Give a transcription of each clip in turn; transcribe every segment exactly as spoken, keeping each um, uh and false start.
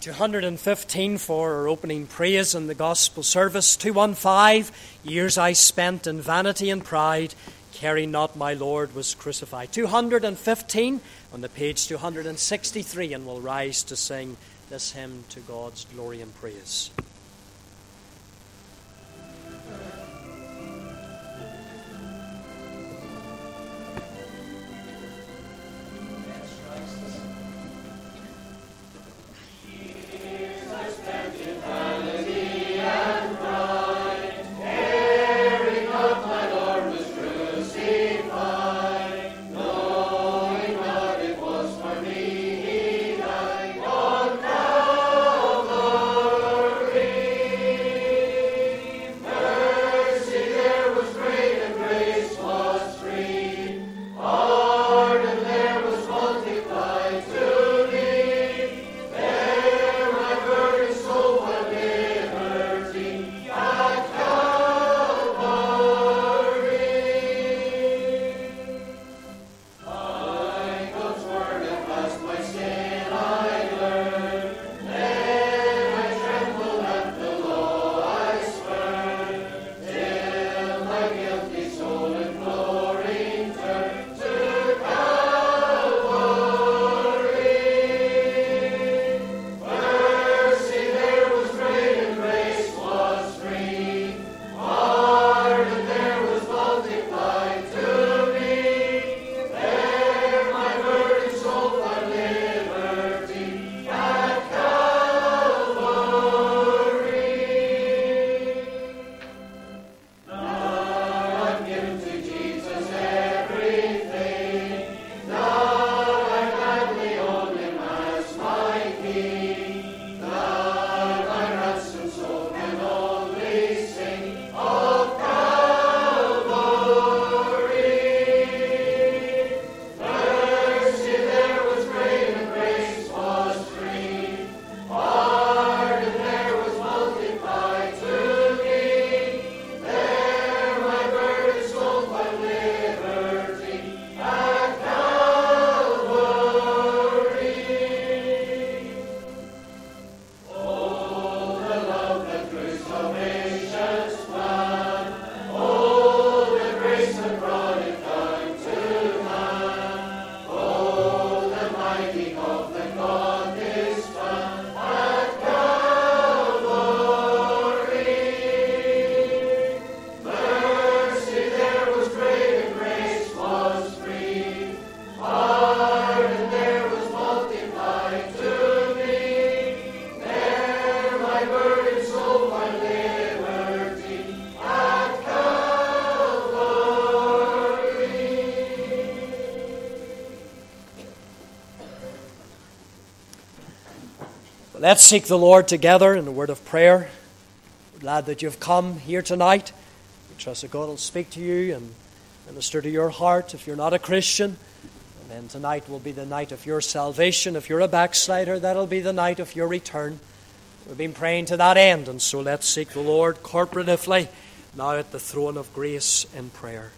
two hundred fifteen for our opening praise in the gospel service. two fifteen, years I spent in vanity and pride, caring not my Lord was crucified. two hundred fifteen on the page two hundred sixty-three, and we'll rise to sing this hymn to God's glory and praise. Let's seek the Lord together in a word of prayer. We're glad that you've come here tonight. We trust that God will speak to you and minister to your heart if you're not a Christian. And then tonight will be the night of your salvation. If you're a backslider, that'll be the night of your return. We've been praying to that end, and so let's seek the Lord corporatively now at the throne of grace in prayer.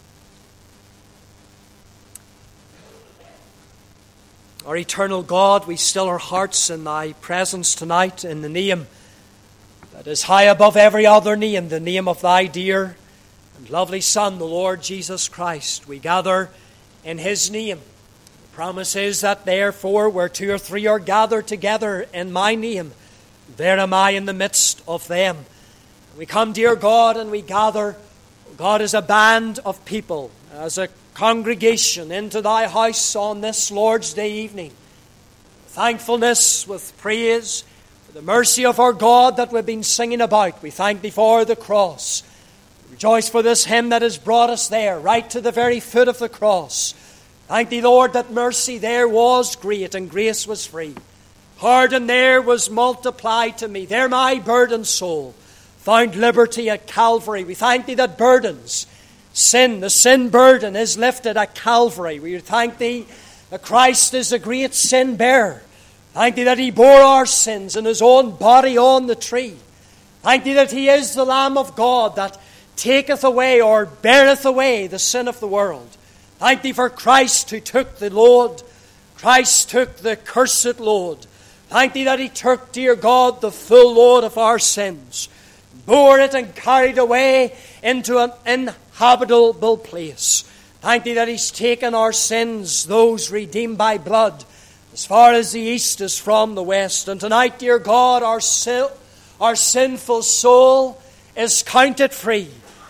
Our eternal God, we still our hearts in Thy presence tonight in the name that is high above every other name, the name of Thy dear and lovely Son, the Lord Jesus Christ. We gather in His name. The promise is that therefore where two or three are gathered together in My name, there am I in the midst of them. We come, dear God, and we gather, God, as a band of people, as a congregation into Thy house on this Lord's Day evening. Thankfulness with praise for the mercy of our God that we've been singing about. We thank Thee for the cross. We rejoice for this hymn that has brought us there, right to the very foot of the cross. Thank Thee, Lord, that mercy there was great and grace was free. Pardon there was multiplied to me. There my burdened soul found liberty at Calvary. We thank Thee that burdens, sin, the sin burden is lifted at Calvary. We thank Thee that Christ is the great sin bearer. Thank Thee that He bore our sins in His own body on the tree. Thank Thee that He is the Lamb of God that taketh away or beareth away the sin of the world. Thank Thee for Christ who took the load. Christ took the cursed load. Thank Thee that He took, dear God, the full load of our sins, bore it and carried away into an inhabitable place. Thank Thee that He's taken our sins, those redeemed by blood, as far as the east is from the west. And tonight, dear God, our, sil- our sinful soul is counted free.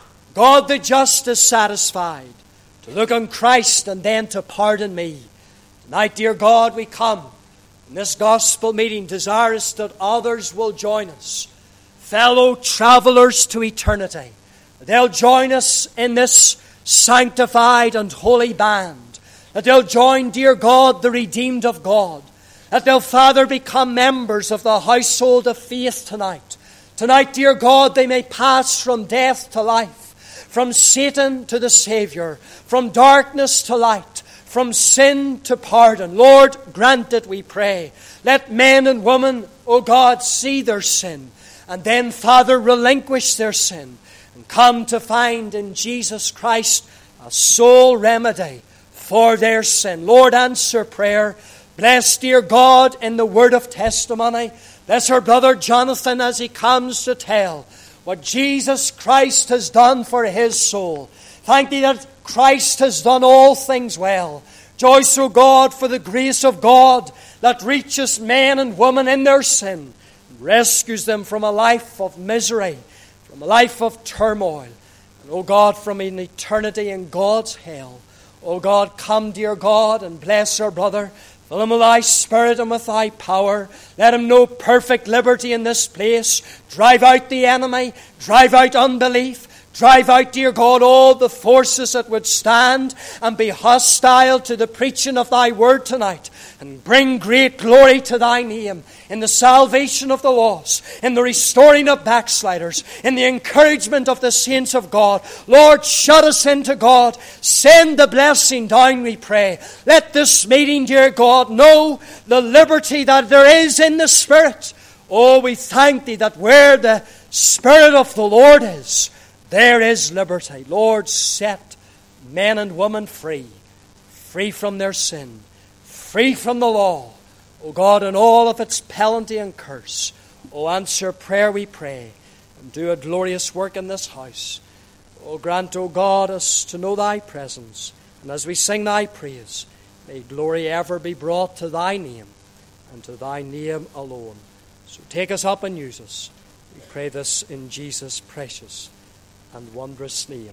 God the just is satisfied to look on Christ and then to pardon me. Tonight, dear God, we come in this gospel meeting desirous that others will join us, fellow travelers to eternity. They'll join us in this sanctified and holy band. That they'll join, dear God, the redeemed of God. That they'll, Father, become members of the household of faith tonight. Tonight, dear God, they may pass from death to life, from Satan to the Savior, from darkness to light, from sin to pardon. Lord, grant it, we pray. Let men and women, O God, see their sin, and then, Father, relinquish their sin, and come to find in Jesus Christ a sole remedy for their sin. Lord, answer prayer. Bless, dear God, in the word of testimony. Bless our brother Jonathan as he comes to tell what Jesus Christ has done for his soul. Thank Thee that Christ has done all things well. Rejoice, O God, for the grace of God that reaches men and women in their sin, and rescues them from a life of misery, from a life of turmoil, and, O God, from an eternity in God's hell. O God, come, dear God, and bless our brother. Fill him with Thy Spirit and with Thy power. Let him know perfect liberty in this place. Drive out the enemy. Drive out unbelief. Drive out, dear God, all the forces that would stand and be hostile to the preaching of Thy word tonight. And bring great glory to Thy name in the salvation of the lost, in the restoring of backsliders, in the encouragement of the saints of God. Lord, shut us into God. Send the blessing down, we pray. Let this meeting, dear God, know the liberty that there is in the Spirit. Oh, we thank Thee that where the Spirit of the Lord is, there is liberty. Lord, set men and women free, free from their sin, free from the law, O God, and all of its penalty and curse. O answer prayer, we pray, and do a glorious work in this house. O grant, O God, us to know Thy presence, and as we sing Thy praise, may glory ever be brought to Thy name, and to Thy name alone. So take us up and use us. We pray this in Jesus' precious and wondrous name.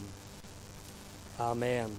Amen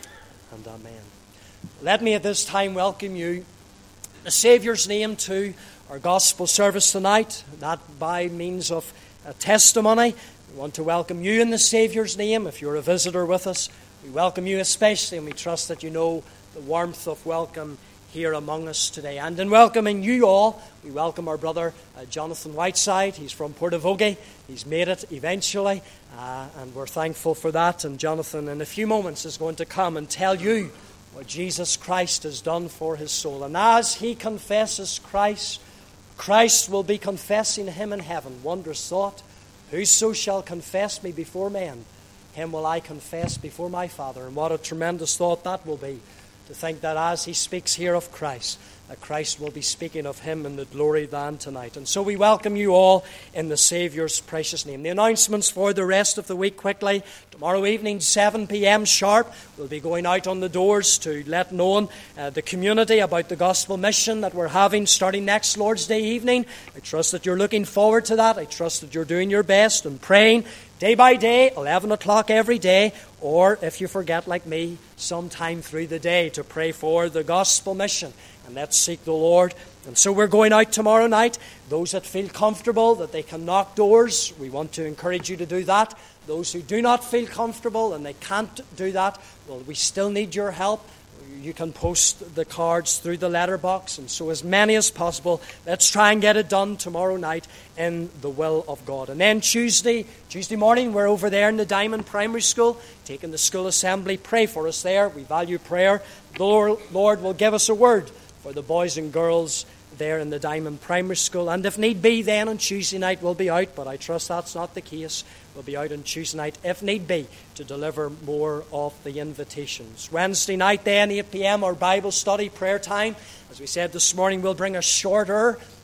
and amen. Let me at this time welcome you, the Saviour's name, to our gospel service tonight. That by means of a testimony. We want to welcome you in the Saviour's name. If you're a visitor with us, we welcome you especially, and we trust that you know the warmth of welcome here among us today. And in welcoming you all, we welcome our brother uh, Jonathan Whiteside. He's from Portavogie. He's made it eventually, uh, and we're thankful for that. And Jonathan, in a few moments, is going to come and tell you what Jesus Christ has done for his soul. And as he confesses Christ, Christ will be confessing him in heaven. Wondrous thought. Whoso shall confess me before men, him will I confess before my Father. And what a tremendous thought that will be, to think that as he speaks here of Christ, that Christ will be speaking of him in the glory land tonight. And so we welcome you all in the Saviour's precious name. The announcements for the rest of the week quickly. Tomorrow evening, seven p.m. sharp, we'll be going out on the doors to let known uh, the community about the gospel mission that we're having starting next Lord's Day evening. I trust that you're looking forward to that. I trust that you're doing your best and praying day by day, eleven o'clock every day, or if you forget like me, sometime through the day to pray for the gospel mission. And let's seek the Lord. And so we're going out tomorrow night. Those that feel comfortable that they can knock doors, we want to encourage you to do that. Those who do not feel comfortable and they can't do that, well, we still need your help. You can post the cards through the letterbox, and so as many as possible, let's try and get it done tomorrow night in the will of God. And then Tuesday, Tuesday morning, we're over there in the Diamond Primary School, taking the school assembly. Pray for us there. We value prayer. The Lord will give us a word for the boys and girls there in the Diamond Primary School. And if need be, then on Tuesday night we'll be out, but I trust that's not the case. We'll be out on Tuesday night, if need be, to deliver more of the invitations. Wednesday night then, eight p.m., our Bible study prayer time. As we said this morning, we'll bring a shorter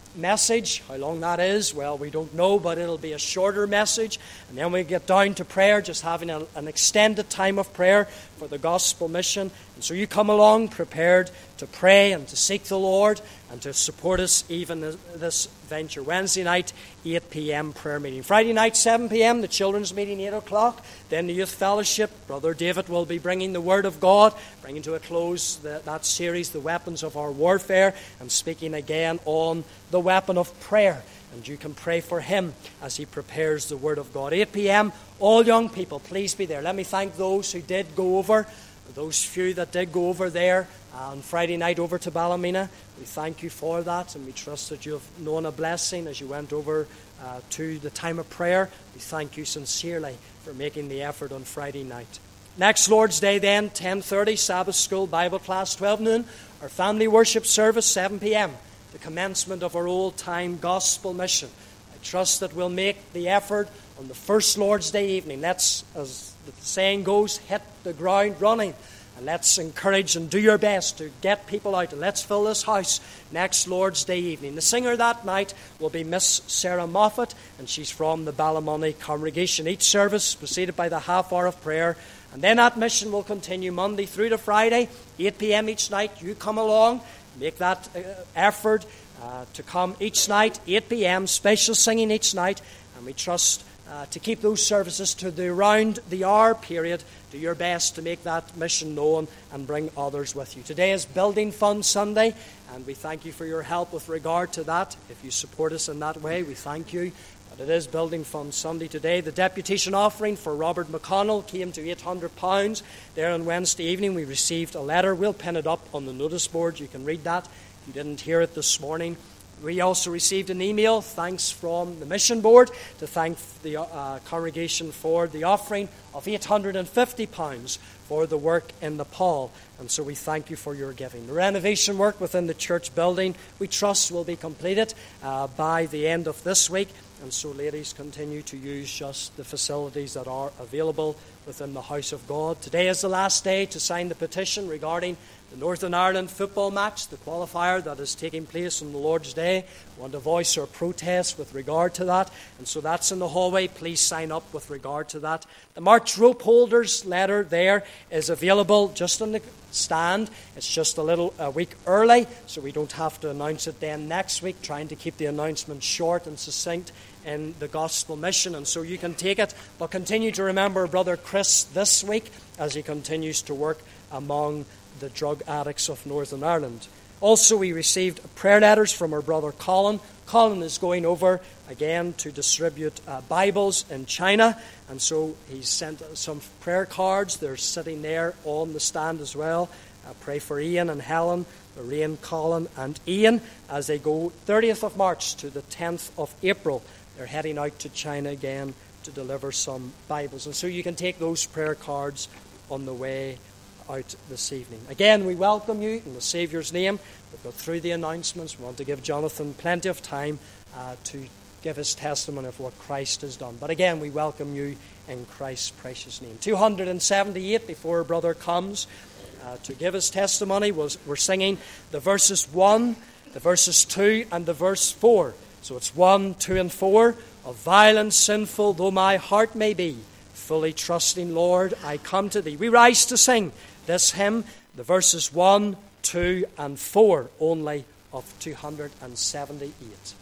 message. How long that is, well, we don't know, but it'll be a shorter message. And then we get down to prayer, just having a, an extended time of prayer for the gospel mission. And so you come along prepared to pray and to seek the Lord and to support us even this venture. Wednesday night, eight p.m. prayer meeting. Friday night, seven p.m., the children's meeting, eight o'clock. Then the youth fellowship. Brother David will be bringing the Word of God, bringing to a close the, that series, The Weapons of Our Warfare, and speaking again on the weapon of prayer. And you can pray for him as he prepares the Word of God. eight p.m., all young people, please be there. Let me thank those who did go over, those few that did go over there on Friday night over to Ballymena. We thank you for that, and we trust that you have known a blessing as you went over uh, to the time of prayer. We thank you sincerely for making the effort on Friday night. Next Lord's Day then, ten thirty, Sabbath School, Bible class, twelve noon. Our family worship service, seven p.m., the commencement of our old-time gospel mission. I trust that we'll make the effort on the first Lord's Day evening. Let's, as the saying goes, hit the ground running. And let's encourage and do your best to get people out. And let's fill this house next Lord's Day evening. The singer that night will be Miss Sarah Moffat, and she's from the Ballymoney congregation. Each service preceded by the half hour of prayer. And then that mission will continue Monday through to Friday, eight p.m. each night. You come along, make that uh, effort uh, to come each night, eight p.m., special singing each night. And we trust Uh, to keep those services to the around the hour period. Do your best to make that mission known and bring others with you. Today is Building Fund Sunday, and we thank you for your help with regard to that. If you support us in that way, we thank you. But it is Building Fund Sunday today. The deputation offering for Robert McConnell came to eight hundred pounds. There on Wednesday evening we received a letter. We'll pin it up on the notice board. You can read that if you didn't hear it this morning. We also received an email, thanks from the mission board, to thank the uh, congregation for the offering of eight hundred fifty pounds for the work in Nepal. And so we thank you for your giving. The renovation work within the church building, we trust, will be completed uh, by the end of this week. And so ladies, continue to use just the facilities that are available within the house of God. Today is the last day to sign the petition regarding the Northern Ireland football match, the qualifier that is taking place on the Lord's Day. We want to voice our protest with regard to that. And so that's in the hallway. Please sign up with regard to that. The March rope holders letter there is available just on the stand. It's just a little a week early, so we don't have to announce it then next week, trying to keep the announcement short and succinct in the gospel mission. And so you can take it, but continue to remember Brother Chris this week as he continues to work among the drug addicts of Northern Ireland. Also, we received prayer letters from our brother Colin. Colin is going over again to distribute uh, Bibles in China, and so he's sent some prayer cards. They're sitting there on the stand as well. Uh, pray for Ian and Helen, Lorraine, Colin, and Ian as they go thirtieth of March to the tenth of April. They're heading out to China again to deliver some Bibles, and so you can take those prayer cards on the way out this evening. Again, we welcome you in the Saviour's name. We've got through the announcements. We want to give Jonathan plenty of time uh, to give his testimony of what Christ has done. But again, we welcome you in Christ's precious name. two hundred seventy-eight, before our brother comes uh, to give his testimony, was we're singing the verses one, the verses two, and the verse four. So it's one, two, and four. Of violence sinful though my heart may be, fully trusting, Lord, I come to thee. We rise to sing this hymn, the verses one, two, and four only of two hundred seventy-eight.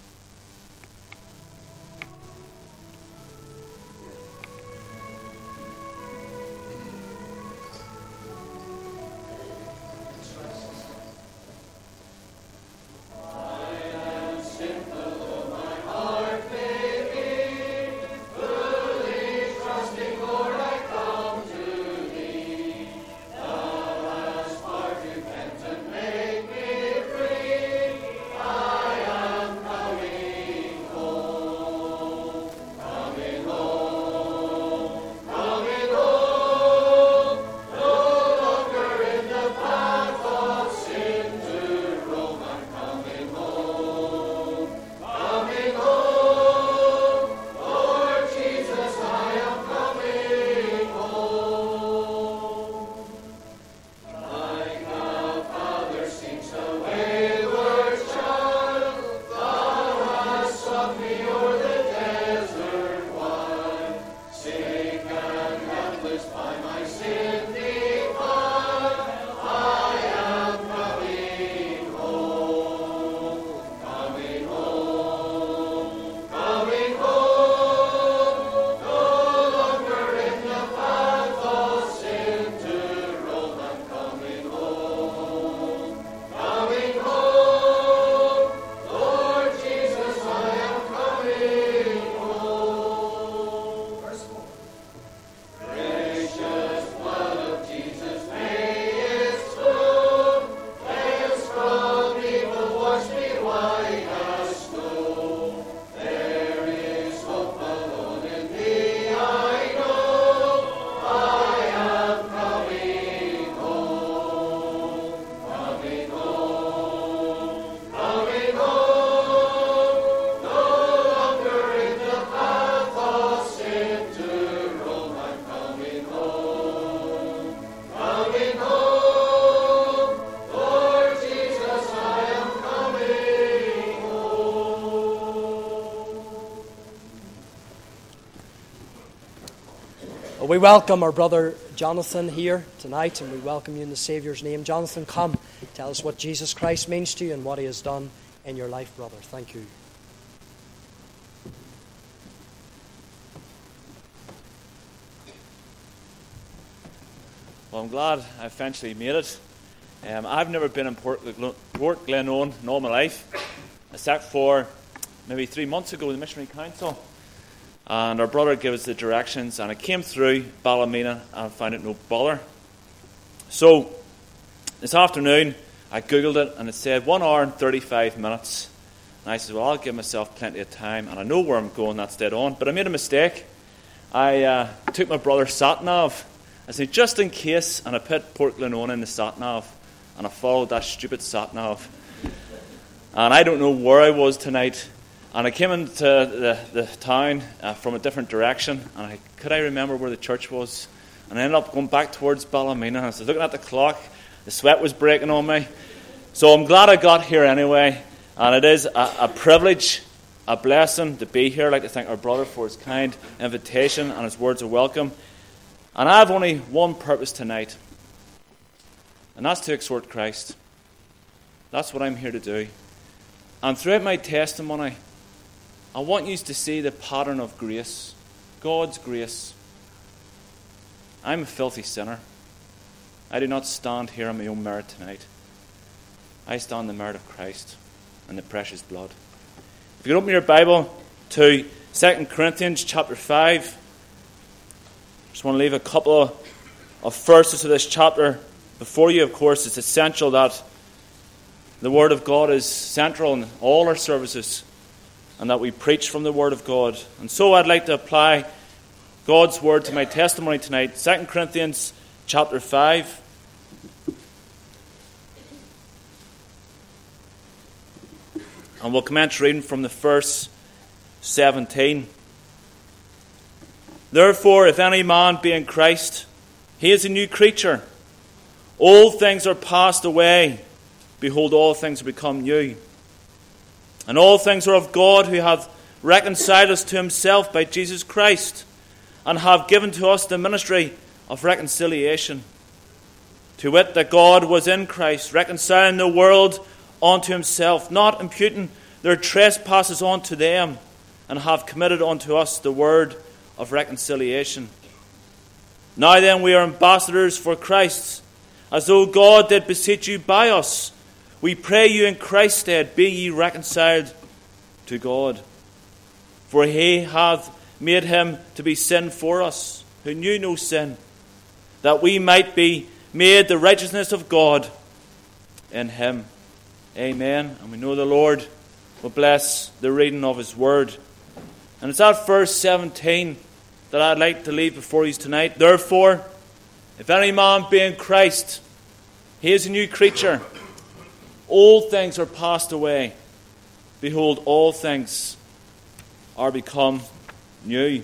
Make me free. I am coming. Well, we welcome our brother Jonathan here tonight, and we welcome you in the Saviour's name. Jonathan, come. Tell us what Jesus Christ means to you and what he has done in your life, brother. Thank you. Well, I'm glad I eventually made it. Um, I've never been in Port, Port Glenone in all my life, except for maybe three months ago, the Missionary Council. And our brother gave us the directions, and I came through Ballymena and found it no bother. So, this afternoon, I googled it, and it said one hour and thirty-five minutes. And I said, well, I'll give myself plenty of time, and I know where I'm going, that's dead on. But I made a mistake. I uh, took my brother's sat-nav. I said, just in case, and I put Port Glenone in the sat-nav, and I followed that stupid sat-nav. And I don't know where I was tonight. And I came into the, the town uh, from a different direction, and I, could I remember where the church was? And I ended up going back towards Ballymena, and I was looking at the clock. The sweat was breaking on me. So I'm glad I got here anyway, and it is a, a privilege, a blessing to be here. I'd like to thank our brother for his kind invitation and his words of welcome. And I have only one purpose tonight, and that's to exhort Christ. That's what I'm here to do. And throughout my testimony, I want you to see the pattern of grace, God's grace. I'm a filthy sinner. I do not stand here on my own merit tonight. I stand on the merit of Christ and the precious blood. If you can open your Bible to Second Corinthians chapter five, I just want to leave a couple of, of verses of this chapter before you. Of course, it's essential that the Word of God is central in all our services, and that we preach from the Word of God. And so I'd like to apply God's Word to my testimony tonight. Second Corinthians chapter five. And we'll commence reading from the verse seventeen. Therefore, if any man be in Christ, he is a new creature. Old things are passed away. Behold, all things are become new. And all things are of God, who hath reconciled us to himself by Jesus Christ, and have given to us the ministry of reconciliation. To wit, that God was in Christ, reconciling the world unto himself, not imputing their trespasses unto them, and have committed unto us the word of reconciliation. Now then, we are ambassadors for Christ, as though God did beseech you by us. We pray you in Christ's stead, be ye reconciled to God. For he hath made him to be sin for us, who knew no sin, that we might be made the righteousness of God in him. Amen. And we know the Lord will bless the reading of his word. And it's that verse seventeen that I'd like to leave before you tonight. Therefore, if any man be in Christ, he is a new creature. Old things are passed away. Behold, all things are become new.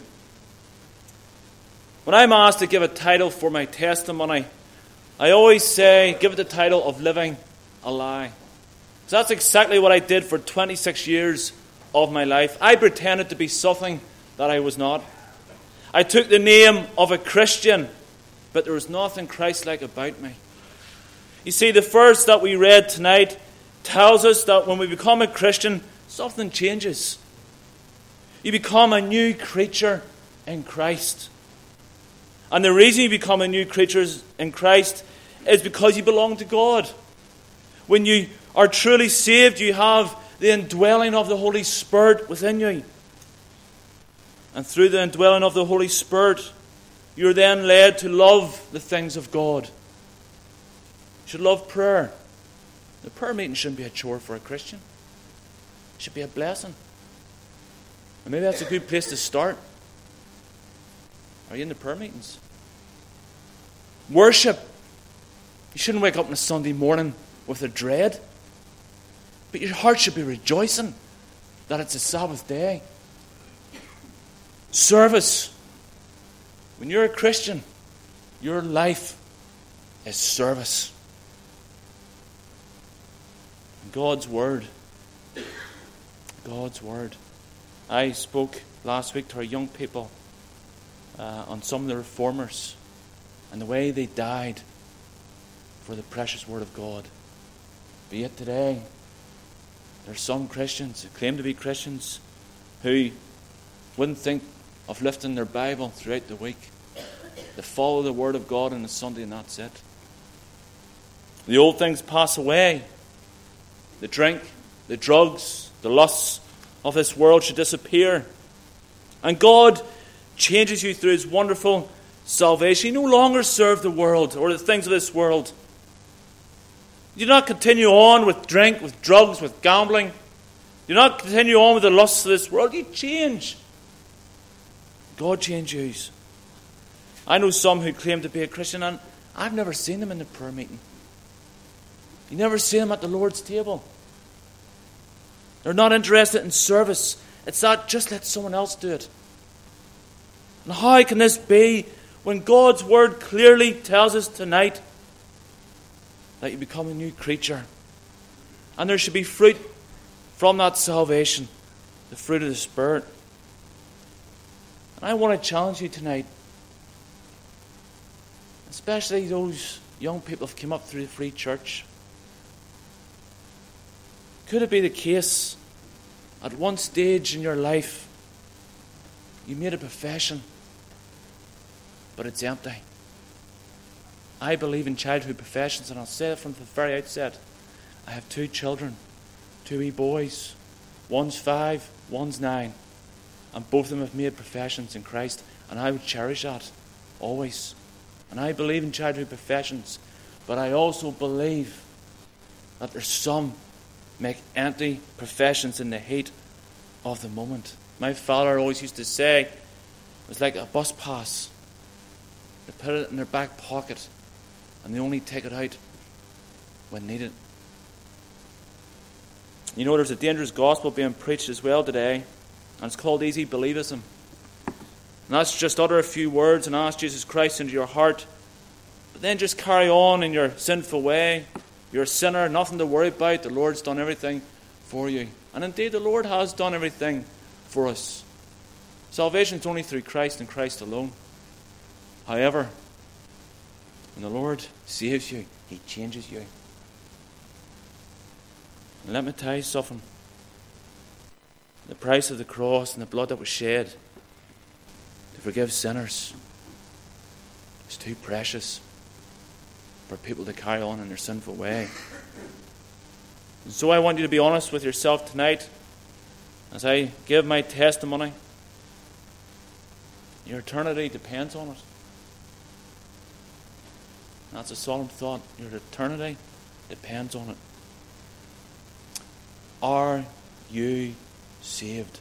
When I'm asked to give a title for my testimony, I always say, give it the title of Living a Lie. So that's exactly what I did for twenty-six years of my life. I pretended to be something that I was not. I took the name of a Christian, but there was nothing Christ-like about me. You see, the verse that we read tonight tells us that when we become a Christian, something changes. You become a new creature in Christ. And the reason you become a new creature in Christ is because you belong to God. When you are truly saved, you have the indwelling of the Holy Spirit within you. And through the indwelling of the Holy Spirit, you're then led to love the things of God. You should love prayer. The prayer meeting shouldn't be a chore for a Christian. It should be a blessing. And maybe that's a good place to start. Are you in the prayer meetings? Worship. You shouldn't wake up on a Sunday morning with a dread. But your heart should be rejoicing that it's a Sabbath day. Service. When you're a Christian, your life is service. God's Word. God's Word. I spoke last week to our young people uh, on some of the reformers and the way they died for the precious Word of God. But yet today, there are some Christians who claim to be Christians who wouldn't think of lifting their Bible throughout the week. They follow the Word of God on a Sunday and that's it. The old things pass away. The drink, the drugs, the lusts of this world should disappear. And God changes you through His wonderful salvation. You no longer serve the world or the things of this world. You do not continue on with drink, with drugs, with gambling. You do not continue on with the lusts of this world. You change. God changes. I know some who claim to be a Christian, and I've never seen them in the prayer meeting. You never see them at the Lord's table. They're not interested in service. It's that just let someone else do it. And how can this be when God's Word clearly tells us tonight that you become a new creature? And there should be fruit from that salvation, the fruit of the Spirit. And I want to challenge you tonight, especially those young people who have come up through the free church. Could it be the case at one stage in your life you made a profession, but it's empty? I believe in childhood professions, and I'll say it from the very outset. I have two children, two wee boys. One's five, one's nine. And both of them have made professions in Christ, and I would cherish that, always. And I believe in childhood professions, but I also believe that there's some make empty professions in the heat of the moment. My father always used to say, it was like a bus pass. They put it in their back pocket, and they only take it out when needed. You know, there's a dangerous gospel being preached as well today, and it's called easy believism. And that's just utter a few words and ask Jesus Christ into your heart, but then just carry on in your sinful way. You're a sinner, nothing to worry about. The Lord's done everything for you. And indeed, the Lord has done everything for us. Salvation is only through Christ and Christ alone. However, when the Lord saves you, He changes you. And let me tell you something. The price of the cross and the blood that was shed to forgive sinners is too precious for people to carry on in their sinful way. And so I want you to be honest with yourself tonight as I give my testimony. Your eternity depends on it. That's a solemn thought. Your eternity depends on it. Are you saved?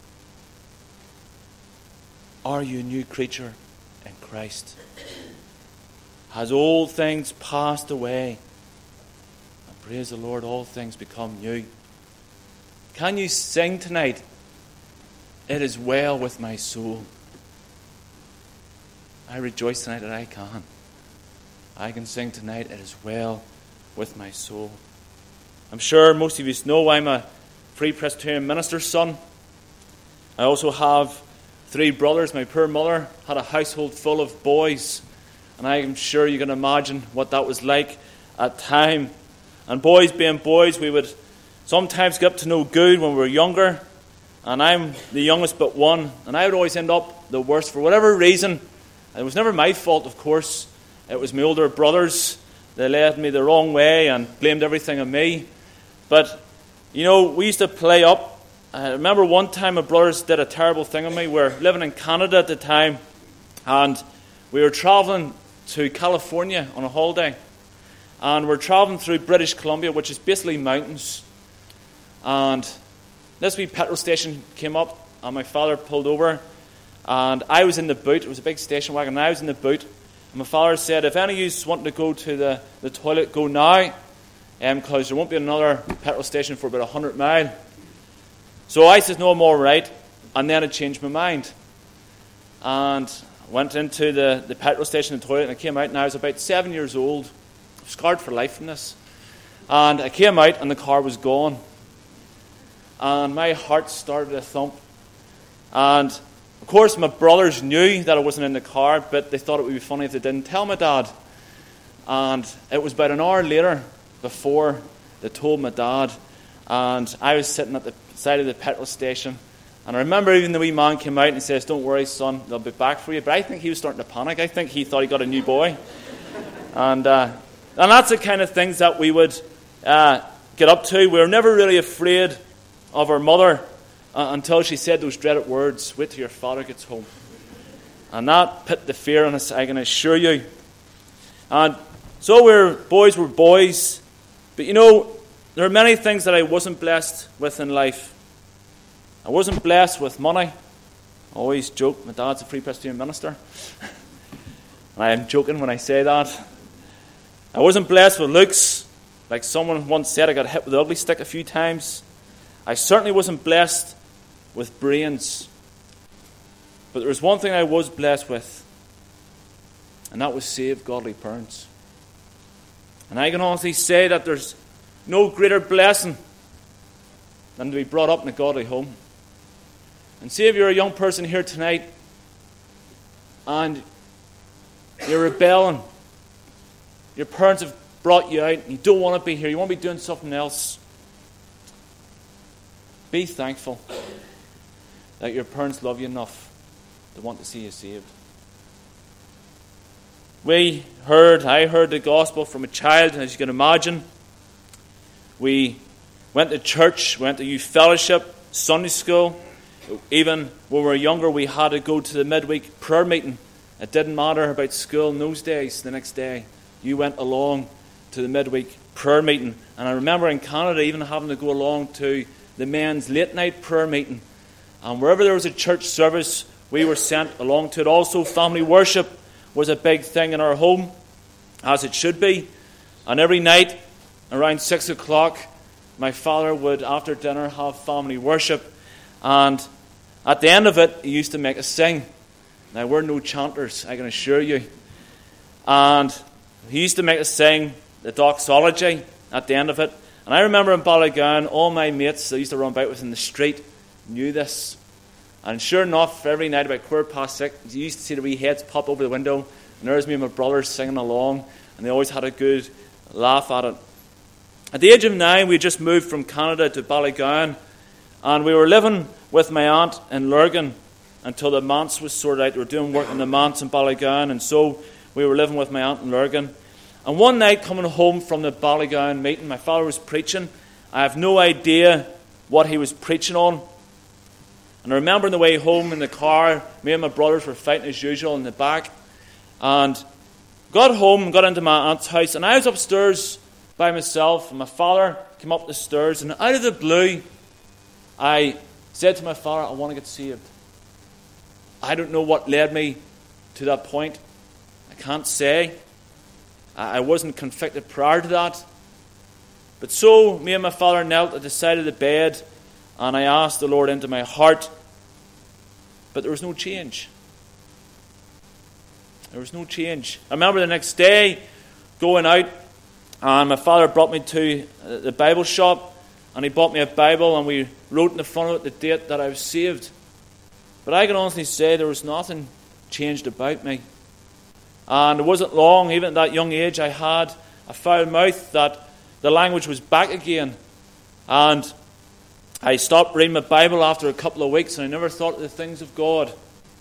Are you a new creature in Christ? Has old things passed away? And praise the Lord, all things become new. Can you sing tonight, it is well with my soul? I rejoice tonight that I can. I can sing tonight, it is well with my soul. I'm sure most of you know I'm a Free Presbyterian minister's son. I also have three brothers. My poor mother had a household full of boys. And I'm sure you can imagine what that was like at time. And boys being boys, we would sometimes get up to no good when we were younger. And I'm the youngest but one. And I would always end up the worst for whatever reason. It was never my fault, of course. It was my older brothers. They led me the wrong way and blamed everything on me. But, you know, we used to play up. I remember one time my brothers did a terrible thing on me. We were living in Canada at the time. And we were travelling to California on a holiday. And we're travelling through British Columbia, which is basically mountains. And this wee petrol station came up, and my father pulled over. And I was in the boot. It was a big station wagon, and I was in the boot. And my father said, if any of you want to go to the, the toilet, go now. Because um, there won't be another petrol station for about a hundred mile. So I said, no, I'm all right. And then I changed my mind. And went into the, the petrol station and toilet, and I came out, and I was about seven years old, scarred for life from this. And I came out, and the car was gone. And my heart started to thump. And Of course, my brothers knew that I wasn't in the car, but they thought it would be funny if they didn't tell my dad. And it was about an hour later before they told my dad. And I was sitting at the side of the petrol station. And I remember even the wee man came out and he says, "Don't worry, son, they'll be back for you." But I think he was starting to panic. I think he thought he got a new boy. And uh, and that's the kind of things that we would uh, get up to. We were never really afraid of our mother uh, until she said those dreaded words, "Wait till your father gets home." And that put the fear on us, I can assure you. And so we're boys were boys. But you know, there are many things that I wasn't blessed with in life. I wasn't blessed with money. I always joke, my dad's a Free Presbyterian minister. And I am joking when I say that. I wasn't blessed with looks. Like someone once said, I got hit with the ugly stick a few times. I certainly wasn't blessed with brains. But there was one thing I was blessed with, and that was saved godly parents. And I can honestly say that there's no greater blessing than to be brought up in a godly home. And see if you're a young person here tonight and you're rebelling. Your parents have brought you out and you don't want to be here. You want to be doing something else. Be thankful that your parents love you enough to want to see you saved. We heard, I heard the gospel from a child, and as you can imagine, we went to church, went to youth fellowship, Sunday school. Even when we were younger, we had to go to the midweek prayer meeting. It didn't matter about school in those days. The next day, you went along to the midweek prayer meeting. And I remember in Canada even having to go along to the men's late night prayer meeting. And wherever there was a church service, we were sent along to it. Also, family worship was a big thing in our home, as it should be. And every night, around six o'clock, my father would, after dinner, have family worship. And at the end of it, he used to make us sing. Now, we're no chanters, I can assure you. And he used to make us sing the doxology at the end of it. And I remember in Ballygowan, all my mates that I used to run about with in the street knew this. And sure enough, every night about quarter past six, you used to see the wee heads pop over the window. And there's me and my brothers singing along. And they always had a good laugh at it. At the age of nine, we had just moved from Canada to Ballygowan. And we were living with my aunt in Lurgan until the manse was sorted out. We were doing work in the manse in Ballygowan, and so we were living with my aunt in Lurgan. And one night, coming home from the Ballygowan meeting, my father was preaching. I have no idea what he was preaching on. And I remember on the way home in the car, me and my brothers were fighting as usual in the back. And got home and got into my aunt's house, and I was upstairs by myself, and my father came up the stairs, and out of the blue, I said to my father, "I want to get saved." I don't know what led me to that point. I can't say. I wasn't convicted prior to that. But so, me and my father knelt at the side of the bed, and I asked the Lord into my heart. But there was no change. There was no change. I remember the next day going out, and my father brought me to the Bible shop, and he bought me a Bible, and we wrote in the front of it the date that I was saved. But I can honestly say there was nothing changed about me. And it wasn't long, even at that young age, I had a foul mouth, that the language was back again. And I stopped reading my Bible after a couple of weeks, and I never thought of the things of God.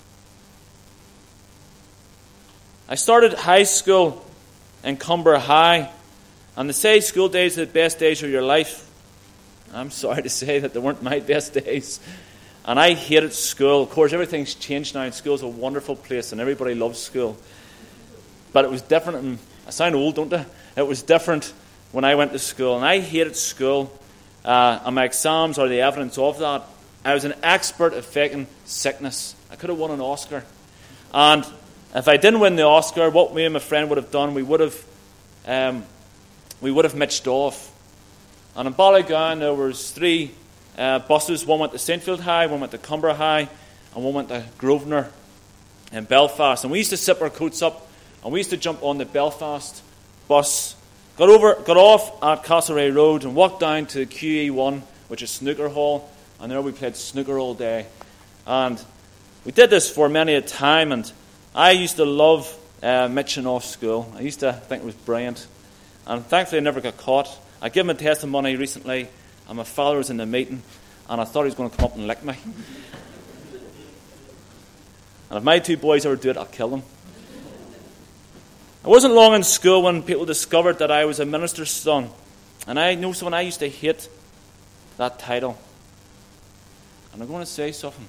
I started high school in Cumber High, and they say school days are the best days of your life. I'm sorry to say that they weren't my best days. And I hated school. Of course, everything's changed now, and school's a wonderful place, and everybody loves school. But it was different, and I sound old, don't I? It was different when I went to school, and I hated school, uh, and my exams are the evidence of that. I was an expert at faking sickness. I could have won an Oscar. And if I didn't win the Oscar, what me and my friend would have done, we would have, um, we would have mitched off. And in Ballygowan, there was three uh, buses. One went to Saintfield High, one went to Cumber High, and one went to Grosvenor in Belfast. And we used to zip our coats up, and we used to jump on the Belfast bus, got over, got off at Castlereagh Road, and walked down to Q E one, which is Snooker Hall, and there we played snooker all day. And We did this for many a time, and I used to love uh, mitching off school. I used to think it was brilliant. And thankfully I never got caught. I gave him a testimony recently, and my father was in the meeting, and I thought he was going to come up and lick me. And if my two boys ever do it, I'll kill them. It wasn't long in school when people discovered that I was a minister's son. And I know someone, I used to hate that title. And I'm going to say something.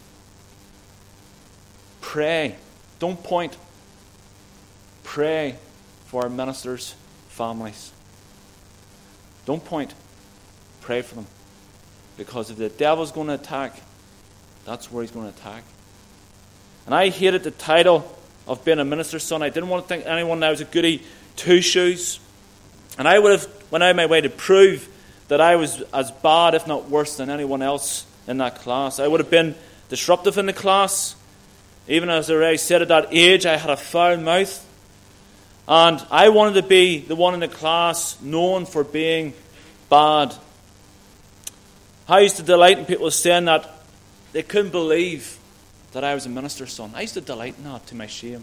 Pray. Don't point. Pray for our ministers' families. Don't point. Pray for them. Because if the devil's going to attack, that's where he's going to attack. And I hated the title of being a minister's son. I didn't want to think anyone that I was a goody two-shoes. And I would have went out of my way to prove that I was as bad, if not worse, than anyone else in that class. I would have been disruptive in the class. Even as I already said, at that age, I had a foul mouth. And I wanted to be the one in the class known for being bad. I used to delight in people saying that they couldn't believe that I was a minister's son. I used to delight in that to my shame.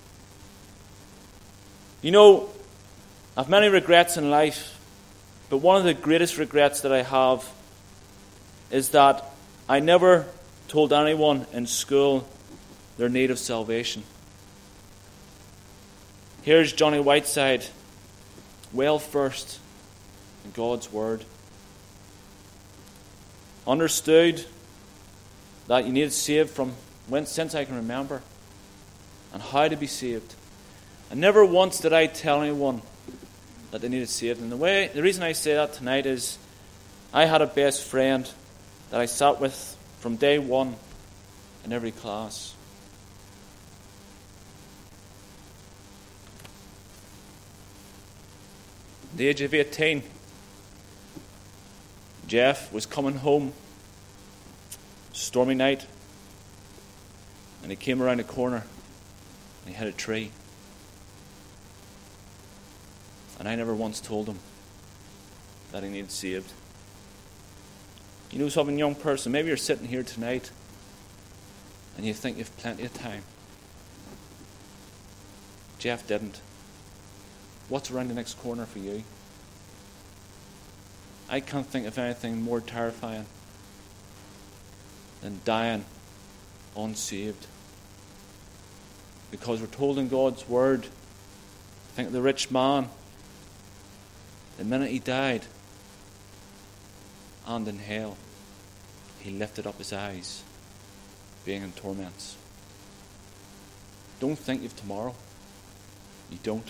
You know, I have many regrets in life, but one of the greatest regrets that I have is that I never told anyone in school their need of salvation. Here's Johnny Whiteside, well versed in God's Word. Understood that you needed saved from when, since I can remember, and how to be saved. And never once did I tell anyone that they needed saved. And the way, the reason I say that tonight is I had a best friend that I sat with from day one in every class. At the age of eighteen, Jeff was coming home, stormy night, and he came around a corner and he hit a tree. And I never once told him that he needed saved. You know something, young person, maybe you're sitting here tonight and you think you've plenty of time. Jeff didn't. What's around the next corner for you? I can't think of anything more terrifying than dying unsaved. Because we're told in God's Word, think of the rich man, the minute he died, and in hell, he lifted up his eyes, being in torments. Don't think of tomorrow. You don't.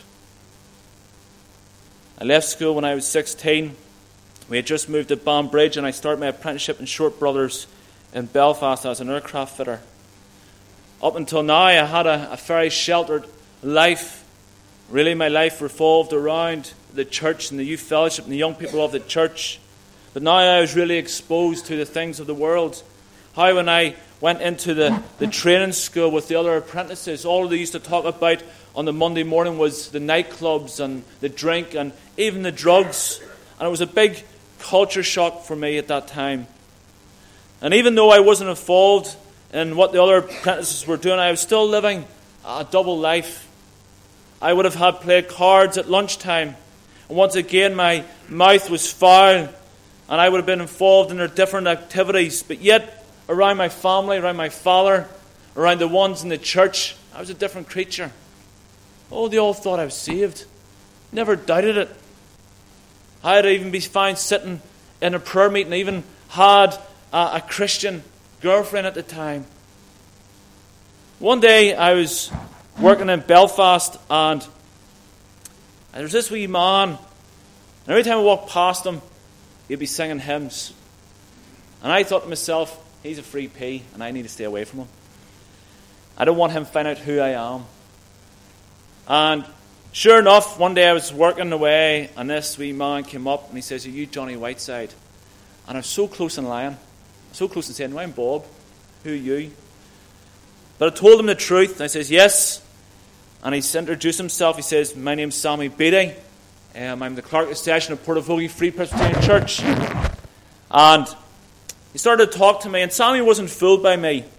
I left school when I was sixteen. We had just moved to Banbridge, and I started my apprenticeship in Short Brothers in Belfast as an aircraft fitter. Up until now, I had a, a very sheltered life. Really, my life revolved around the church and the youth fellowship and the young people of the church. But now I was really exposed to the things of the world. How when I went into the, the training school with the other apprentices, all they used to talk about on the Monday morning was the nightclubs and the drink and even the drugs. And it was a big culture shock for me at that time. And even though I wasn't involved in what the other apprentices were doing, I was still living a double life. I would have had played cards at lunchtime. And once again, my mouth was foul. And I would have been involved in their different activities. But yet, around my family, around my father, around the ones in the church, I was a different creature. Oh, they all thought I was saved. Never doubted it. I had even been found sitting in a prayer meeting. I even had a, a Christian girlfriend at the time. One day I was working in Belfast, and there was this wee man, and every time I walked past him, he'd be singing hymns. And I thought to myself, he's a free pea, and I need to stay away from him. I don't want him to find out who I am. And sure enough, one day I was working away, and this wee man came up, and he says, "Are you Johnny Whiteside?" And I was so close in lying, so close in saying, "No, I'm Bob. Who are you?" But I told him the truth, and I says, "Yes." And he introduced himself. He says, "My name's Sammy Beatty. Um, I'm the clerk of session of Portavogie Free Presbyterian Church." And he started to talk to me, and Sammy wasn't fooled by me.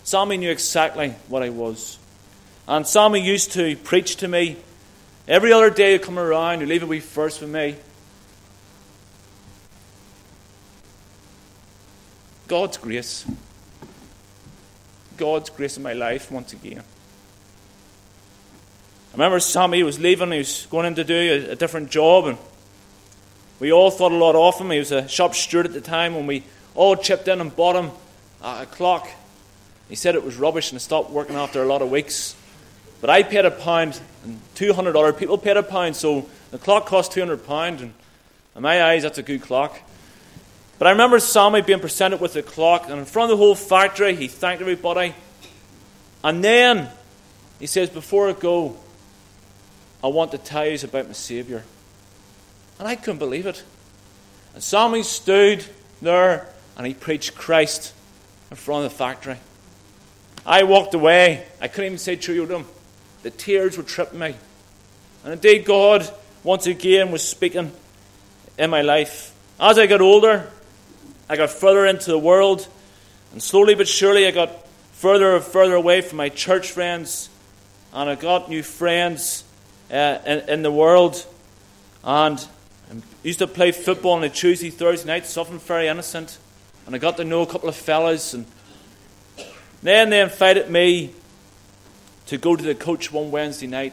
Sammy knew exactly what I was. And Sammy used to preach to me. Every other day he'd come around, he'd leave a wee verse with me. God's grace. God's grace in my life once again. I remember Sammy was leaving, he was going in to do a, a different job, and we all thought a lot of him. He was a shop steward at the time, and we all chipped in and bought him a clock. He said it was rubbish and stopped working after a lot of weeks. But I paid a pound, and two hundred other people paid a pound, so the clock cost two hundred pounds, and in my eyes, that's a good clock. But I remember Sammy being presented with the clock, and in front of the whole factory, he thanked everybody. And then he says, before I go, I want to tell you about my Saviour. And I couldn't believe it. And Sammy stood there, and he preached Christ in front of the factory. I walked away. I couldn't even say true to him. The tears were tripping me. And indeed, God, once again, was speaking in my life. As I got older, I got further into the world, and slowly but surely I got further and further away from my church friends, and I got new friends uh, in, in the world, and I used to play football on a Tuesday, Thursday night, something very innocent, and I got to know a couple of fellas, and then they invited me to go to the coach one Wednesday night,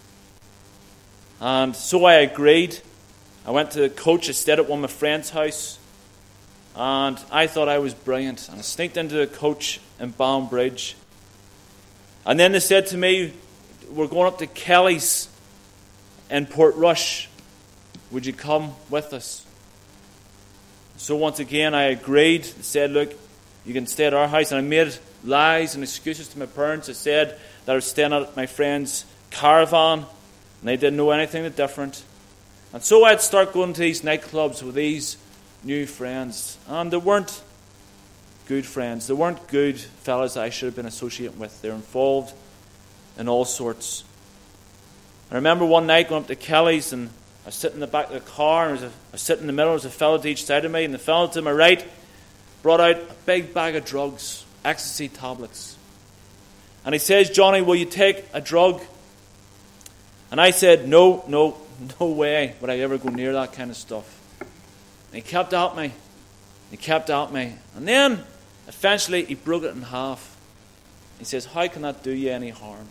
and so I agreed. I went to the coach. I stayed at one of my friend's house. And I thought I was brilliant. And I sneaked into the coach in Boundbridge. And then they said to me, we're going up to Kelly's in Portrush. Would you come with us? So once again I agreed. They said, look, you can stay at our house. And I made lies and excuses to my parents. I said that I was staying at my friend's caravan. And they didn't know anything different. And so I'd start going to these nightclubs with these new friends, and they weren't good friends. They weren't good fellas I should have been associating with. They're involved in all sorts. I remember one night going up to Kelly's, and I was sitting in the back of the car, and I was, a, I was sitting in the middle. There was a fellow to each side of me, and the fellow to my right brought out a big bag of drugs, ecstasy tablets. And he says, Johnny, will you take a drug? And I said, no, no, no way would I ever go near that kind of stuff. And he kept at me. He kept at me. And then, eventually, he broke it in half. He says, how can that do you any harm?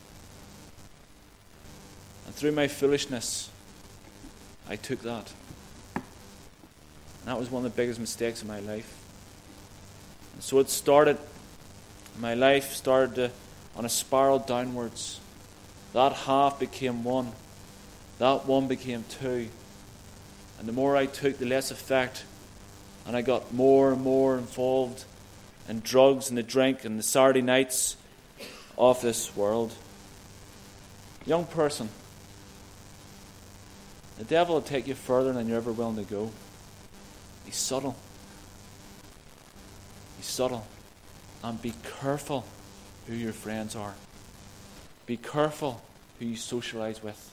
And through my foolishness, I took that. And that was one of the biggest mistakes of my life. And so it started, my life started to, on a spiral downwards. That half became one. That one became two. And the more I took, the less effect. And I got more and more involved in drugs and the drink and the Saturday nights of this world. Young person, the devil will take you further than you're ever willing to go. He's subtle. He's subtle. And be careful who your friends are. Be careful who you socialize with.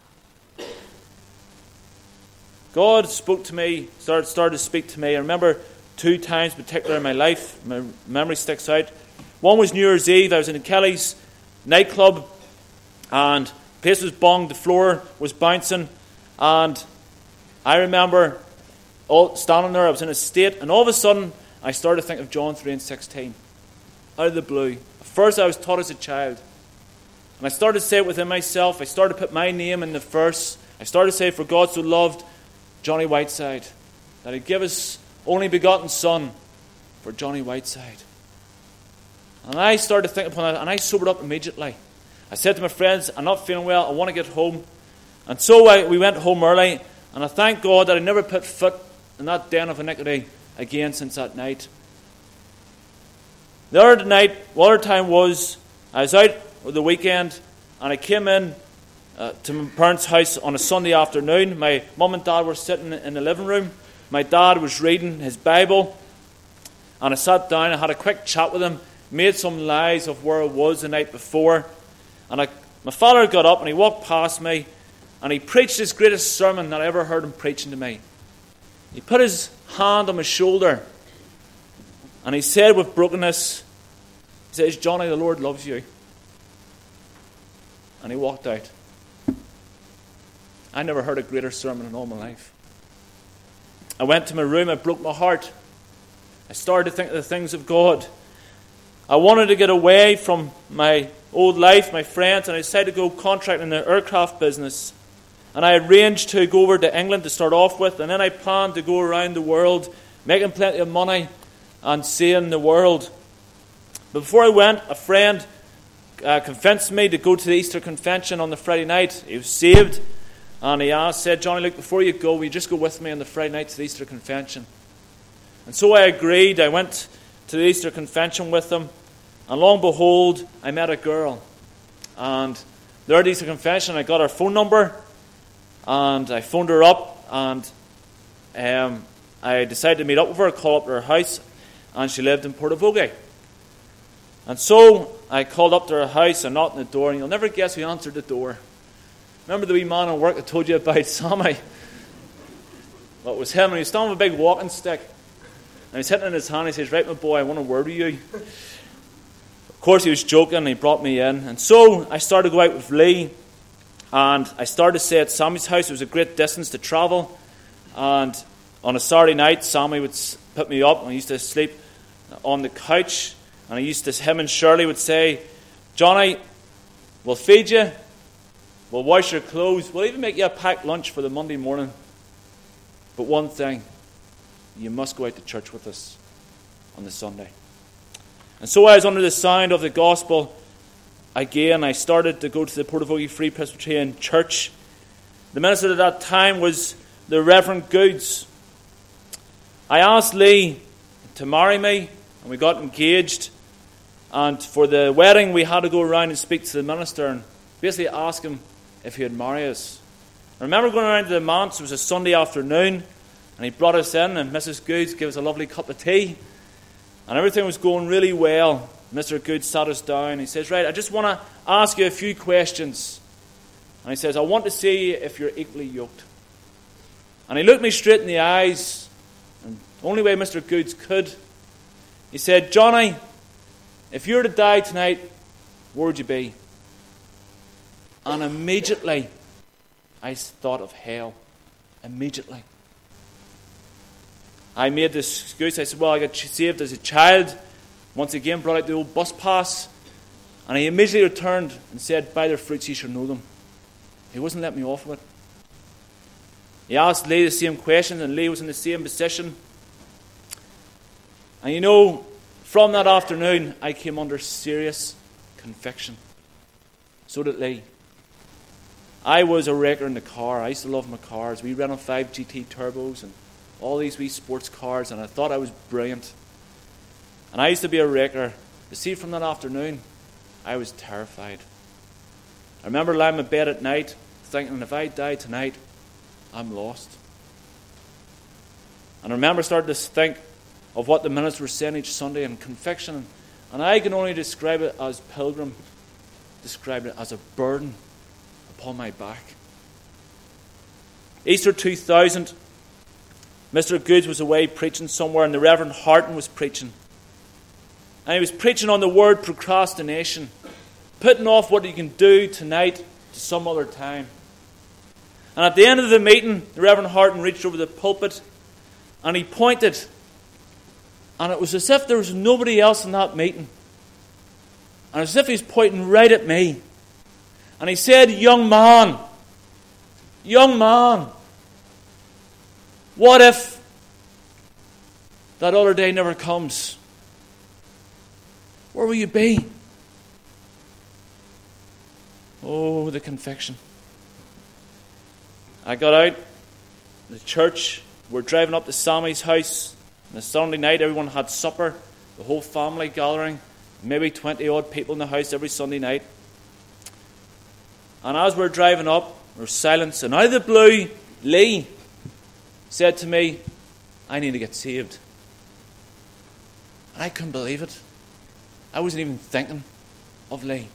God spoke to me, started, started to speak to me. I remember two times in particular in my life, my memory sticks out. One was New Year's Eve. I was in Kelly's nightclub, and the place was bonged, the floor was bouncing, and I remember all standing there. I was in a state, and all of a sudden I started to think of John three and sixteen, out of the blue. At first I was taught as a child, and I started to say it within myself. I started to put my name in the verse. I started to say, for God so loved Johnny Whiteside, that He'd give His only begotten Son for Johnny Whiteside. And I started to think upon that, and I sobered up immediately. I said to my friends, I'm not feeling well, I want to get home. And so I, we went home early, and I thank God that I never put foot in that den of iniquity again since that night. The other night, the other time was, I was out on the weekend, and I came in Uh, to my parents' house on a Sunday afternoon. My mum and dad were sitting in the living room. My dad was reading his Bible, and I sat down. I had a quick chat with him, made some lies of where I was the night before, and I, my father got up and he walked past me, and he preached his greatest sermon that I ever heard him preaching to me. He put his hand on my shoulder, and he said with brokenness, says, Johnny, the Lord loves you. And he walked out. I never heard a greater sermon in all my life. I went to my room, I broke my heart. I started to think of the things of God. I wanted to get away from my old life, my friends, and I decided to go contract in the aircraft business. And I arranged to go over to England to start off with, and then I planned to go around the world, making plenty of money and seeing the world. But before I went, a friend uh, convinced me to go to the Easter Convention on the Friday night. He was saved, and he asked, said, Johnny, look, before you go, will you just go with me on the Friday night to the Easter Convention? And so I agreed. I went to the Easter Convention with him, and lo and behold, I met a girl. And there at the Easter Convention, I got her phone number, and I phoned her up, and um, I decided to meet up with her, call up to her house, and she lived in Portavogie. And so I called up to her house, and knocked on the door, and you'll never guess who answered the door. Remember the wee man at work I told you about, Sammy? Well, it was him, and he was standing with a big walking stick. And he's hitting it in his hand. He says, right, my boy, I want a word with you. Of course, he was joking, and he brought me in. And so I started to go out with Lee, and I started to stay at Sammy's house. It was a great distance to travel. And on a Saturday night, Sammy would put me up, and I used to sleep on the couch. And I used to, him and Shirley would say, Johnny, we'll feed you, we'll wash your clothes, we'll even make you a packed lunch for the Monday morning. But one thing, you must go out to church with us on the Sunday. And so I was under the sound of the gospel again. I started to go to the Portavogie Free Presbyterian Church. The minister at that time was the Reverend Goods. I asked Lee to marry me, and we got engaged. And for the wedding, we had to go around and speak to the minister and basically ask him if he would marry us. I remember going around to the manse. It was a Sunday afternoon, and he brought us in, and Missus Goods gave us a lovely cup of tea, and everything was going really well. Mister Goods sat us down. He says, right, I just want to ask you a few questions. And he says, I want to see if you're equally yoked. And he looked me straight in the eyes, and the only way Mister Goods could, he said, Johnny, if you were to die tonight, where would you be? And immediately, I thought of hell. Immediately. I made this excuse. I said, well, I got saved as a child. Once again, brought out the old bus pass. And he immediately returned and said, by their fruits ye shall know them. He wasn't letting me off of it. He asked Lee the same question, and Lee was in the same position. And you know, from that afternoon, I came under serious conviction. So did Lee. I was a wrecker in the car. I used to love my cars. We ran on five G T turbos and all these wee sports cars, and I thought I was brilliant. And I used to be a wrecker. You see, from that afternoon, I was terrified. I remember lying in bed at night thinking, if I die tonight, I'm lost. And I remember starting to think of what the ministers were saying each Sunday in conviction. And I can only describe it as pilgrim, describe it as a burden upon my back. Easter two thousand, Mister Goods was away preaching somewhere, and the Reverend Harton was preaching. And he was preaching on the word procrastination, putting off what you can do tonight to some other time. And at the end of the meeting, the Reverend Harton reached over the pulpit and he pointed. And it was as if there was nobody else in that meeting. And as if he was pointing right at me. And he said, young man, young man, what if that other day never comes? Where will you be? Oh, the conviction. I got out the church. We're driving up to Sammy's house. On a Sunday night, everyone had supper. The whole family gathering. Maybe twenty-odd people in the house every Sunday night. And as we're driving up, there's silence. And out of the blue, Lee said to me, I need to get saved. And I couldn't believe it. I wasn't even thinking of Lee.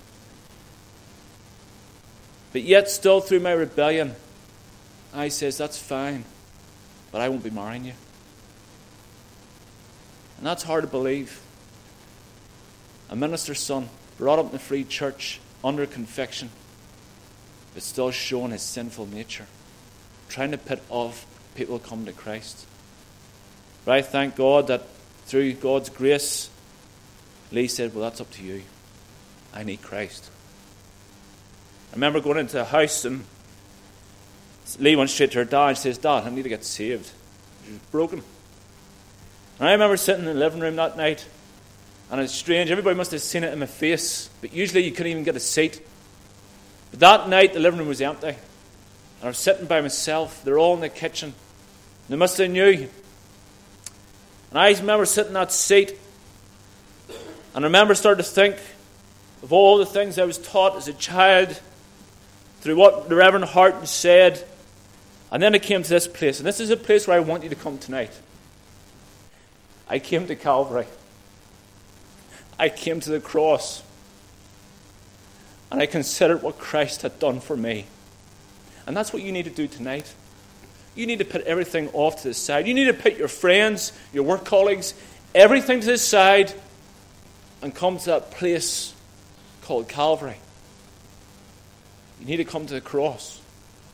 But yet, still through my rebellion, I says, that's fine, but I won't be marrying you. And that's hard to believe. a minister's son, brought up in the Free Church, under conviction, but still showing his sinful nature, trying to put off people coming to Christ. But I thank God that through God's grace, Lee said, well, that's up to you. I need Christ. I remember going into a house and Lee went straight to her dad and says, Dad, I need to get saved. She was broken. And I remember sitting in the living room that night, and it's strange, everybody must have seen it in my face, but usually you couldn't even get a seat. But that night the living room was empty, and I was sitting by myself. They're all in the kitchen. They must have knew. And I remember sitting in that seat, and I remember starting to think of all the things I was taught as a child, through what the Reverend Harton said. And then I came to this place, and this is a place where I want you to come tonight. I came to Calvary. I came to the cross. And I considered what Christ had done for me. And that's what you need to do tonight. You need to put everything off to the side. You need to put your friends, your work colleagues, everything to the side and come to that place called Calvary. You need to come to the cross.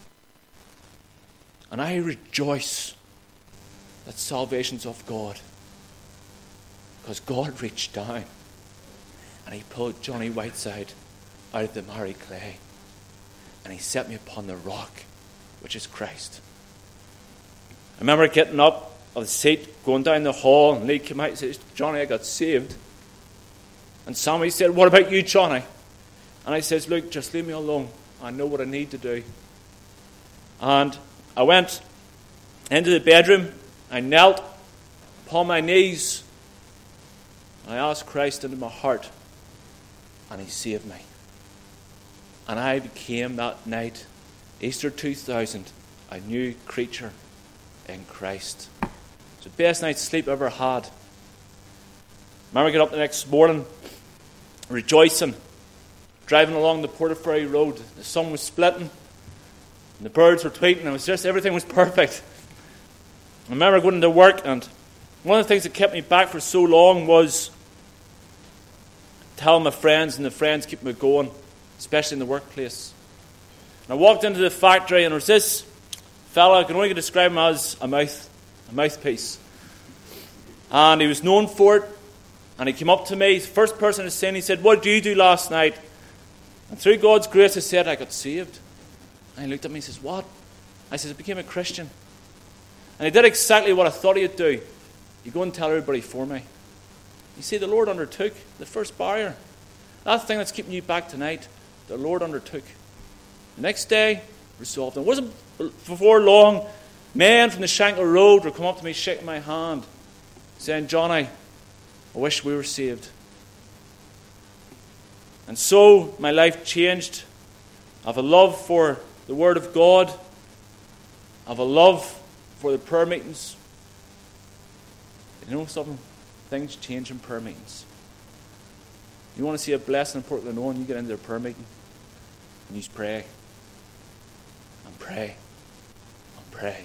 And I rejoice that salvation's of God. Because God reached down and He pulled Johnny Whiteside out of the miry clay. And He set me upon the rock, which is Christ. I remember getting up of the seat, going down the hall, and Lee came out and says, Johnny, I got saved. And Sammy said, what about you, Johnny? And I says, look, just leave me alone. I know what I need to do. And I went into the bedroom. I knelt upon my knees. And I asked Christ into my heart. And He saved me. And I became that night, Easter two thousand, a new creature in Christ. It's the best night's sleep I ever had. I remember getting up the next morning, rejoicing, driving along the Portaferry Road. The sun was splitting, and the birds were tweeting. It was just, everything was perfect. I remember going to work, and one of the things that kept me back for so long was telling my friends, and the friends keep me going, especially in the workplace. And I walked into the factory, and there was this fella, I can only describe him as a mouth, a mouthpiece. And he was known for it. And he came up to me, he's the first person to say, and he said, what did you do last night? And through God's grace, I said, I got saved. And he looked at me and says, what? I said, I became a Christian. And he did exactly what I thought he'd do. You go and tell everybody for me. You see, the Lord undertook the first barrier. That thing that's keeping you back tonight, the Lord undertook. The next day, resolved. And it wasn't before long, men from the Shankill Road would come up to me, shaking my hand, saying, Johnny, I wish we were saved. And so my life changed. I have a love for the Word of God. I have a love for the prayer meetings. You know something? Things change in prayer meetings. You want to see a blessing in Port Glenone, you get into a prayer meeting and you just pray. And pray. And pray.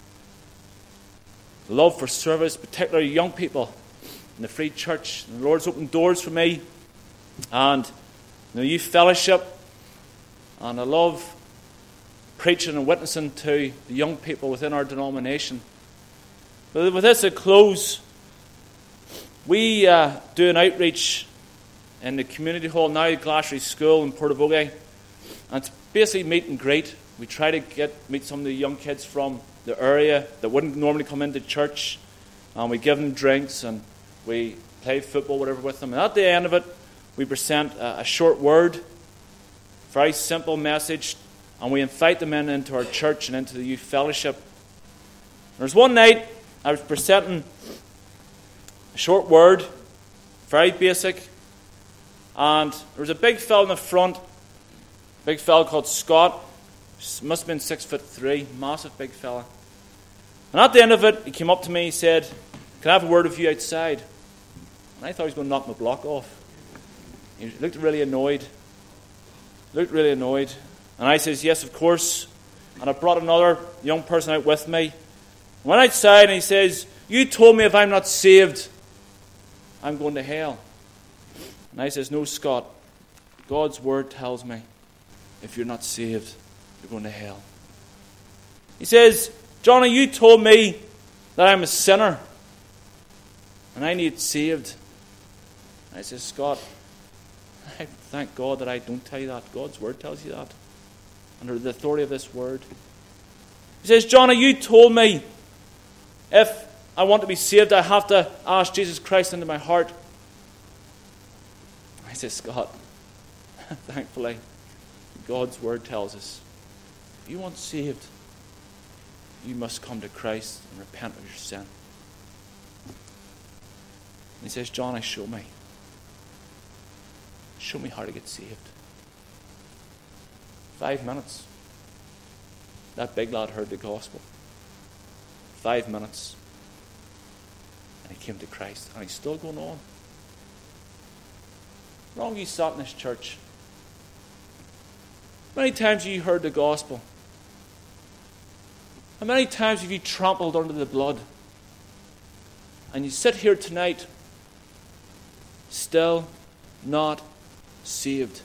Love for service, particularly young people in the Free Church. The Lord's opened doors for me. And you know, youth fellowship. And I love preaching and witnessing to the young people within our denomination. But with this, I close. We uh, do an outreach in the community hall now at Glashry School in Portavogie. And it's basically meet and greet. We try to get meet some of the young kids from the area that wouldn't normally come into church. And we give them drinks and we play football, whatever, with them. And at the end of it, we present a, a short word, very simple message, and we invite them in into our church and into the youth fellowship. There was one night I was presenting a short word, very basic, and there was a big fella in the front, a big fella called Scott. Must have been six foot three, massive big fella. And at the end of it, he came up to me, he said, can I have a word with you outside? And I thought he was going to knock my block off. He looked really annoyed. Looked really annoyed. And I says, yes, of course. And I brought another young person out with me. Went outside and he says, you told me if I'm not saved, I'm going to hell. And I says, no, Scott, God's word tells me if you're not saved, you're going to hell. He says, Johnny, you told me that I'm a sinner and I need saved. And I says, Scott, I thank God that I don't tell you that. God's word tells you that. Under the authority of this word. He says, Johnny, you told me if I want to be saved, I have to ask Jesus Christ into my heart. I says, Scott, thankfully, God's word tells us, if you want saved, you must come to Christ and repent of your sin. And he says, Johnny, show me. Show me how to get saved. Five minutes. That big lad heard the gospel. Five minutes. And he came to Christ. And he's still going on. How long have you sat in this church? How many times have you heard the gospel? How many times have you trampled under the blood? And you sit here tonight, still not saved.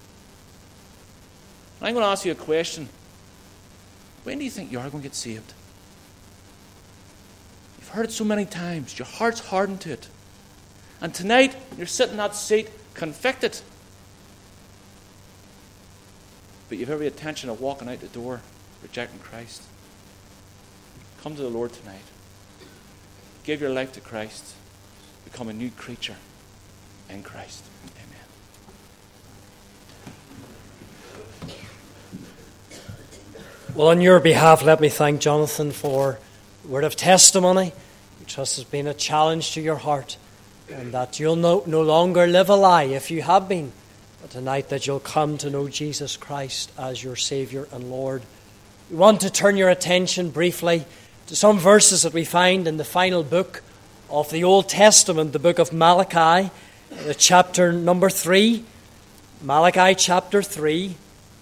And I'm going to ask you a question. When do you think you are going to get saved? You've heard it so many times. Your heart's hardened to it. And tonight, you're sitting in that seat, convicted. But you've every intention of walking out the door, rejecting Christ. Come to the Lord tonight. Give your life to Christ. Become a new creature in Christ. Amen. Well, on your behalf, let me thank Jonathan for the word of testimony, which has been a challenge to your heart, and that you'll no, no longer live a lie if you have been, but tonight that you'll come to know Jesus Christ as your Saviour and Lord. We want to turn your attention briefly to some verses that we find in the final book of the Old Testament, the book of Malachi, the chapter number three. Malachi chapter three.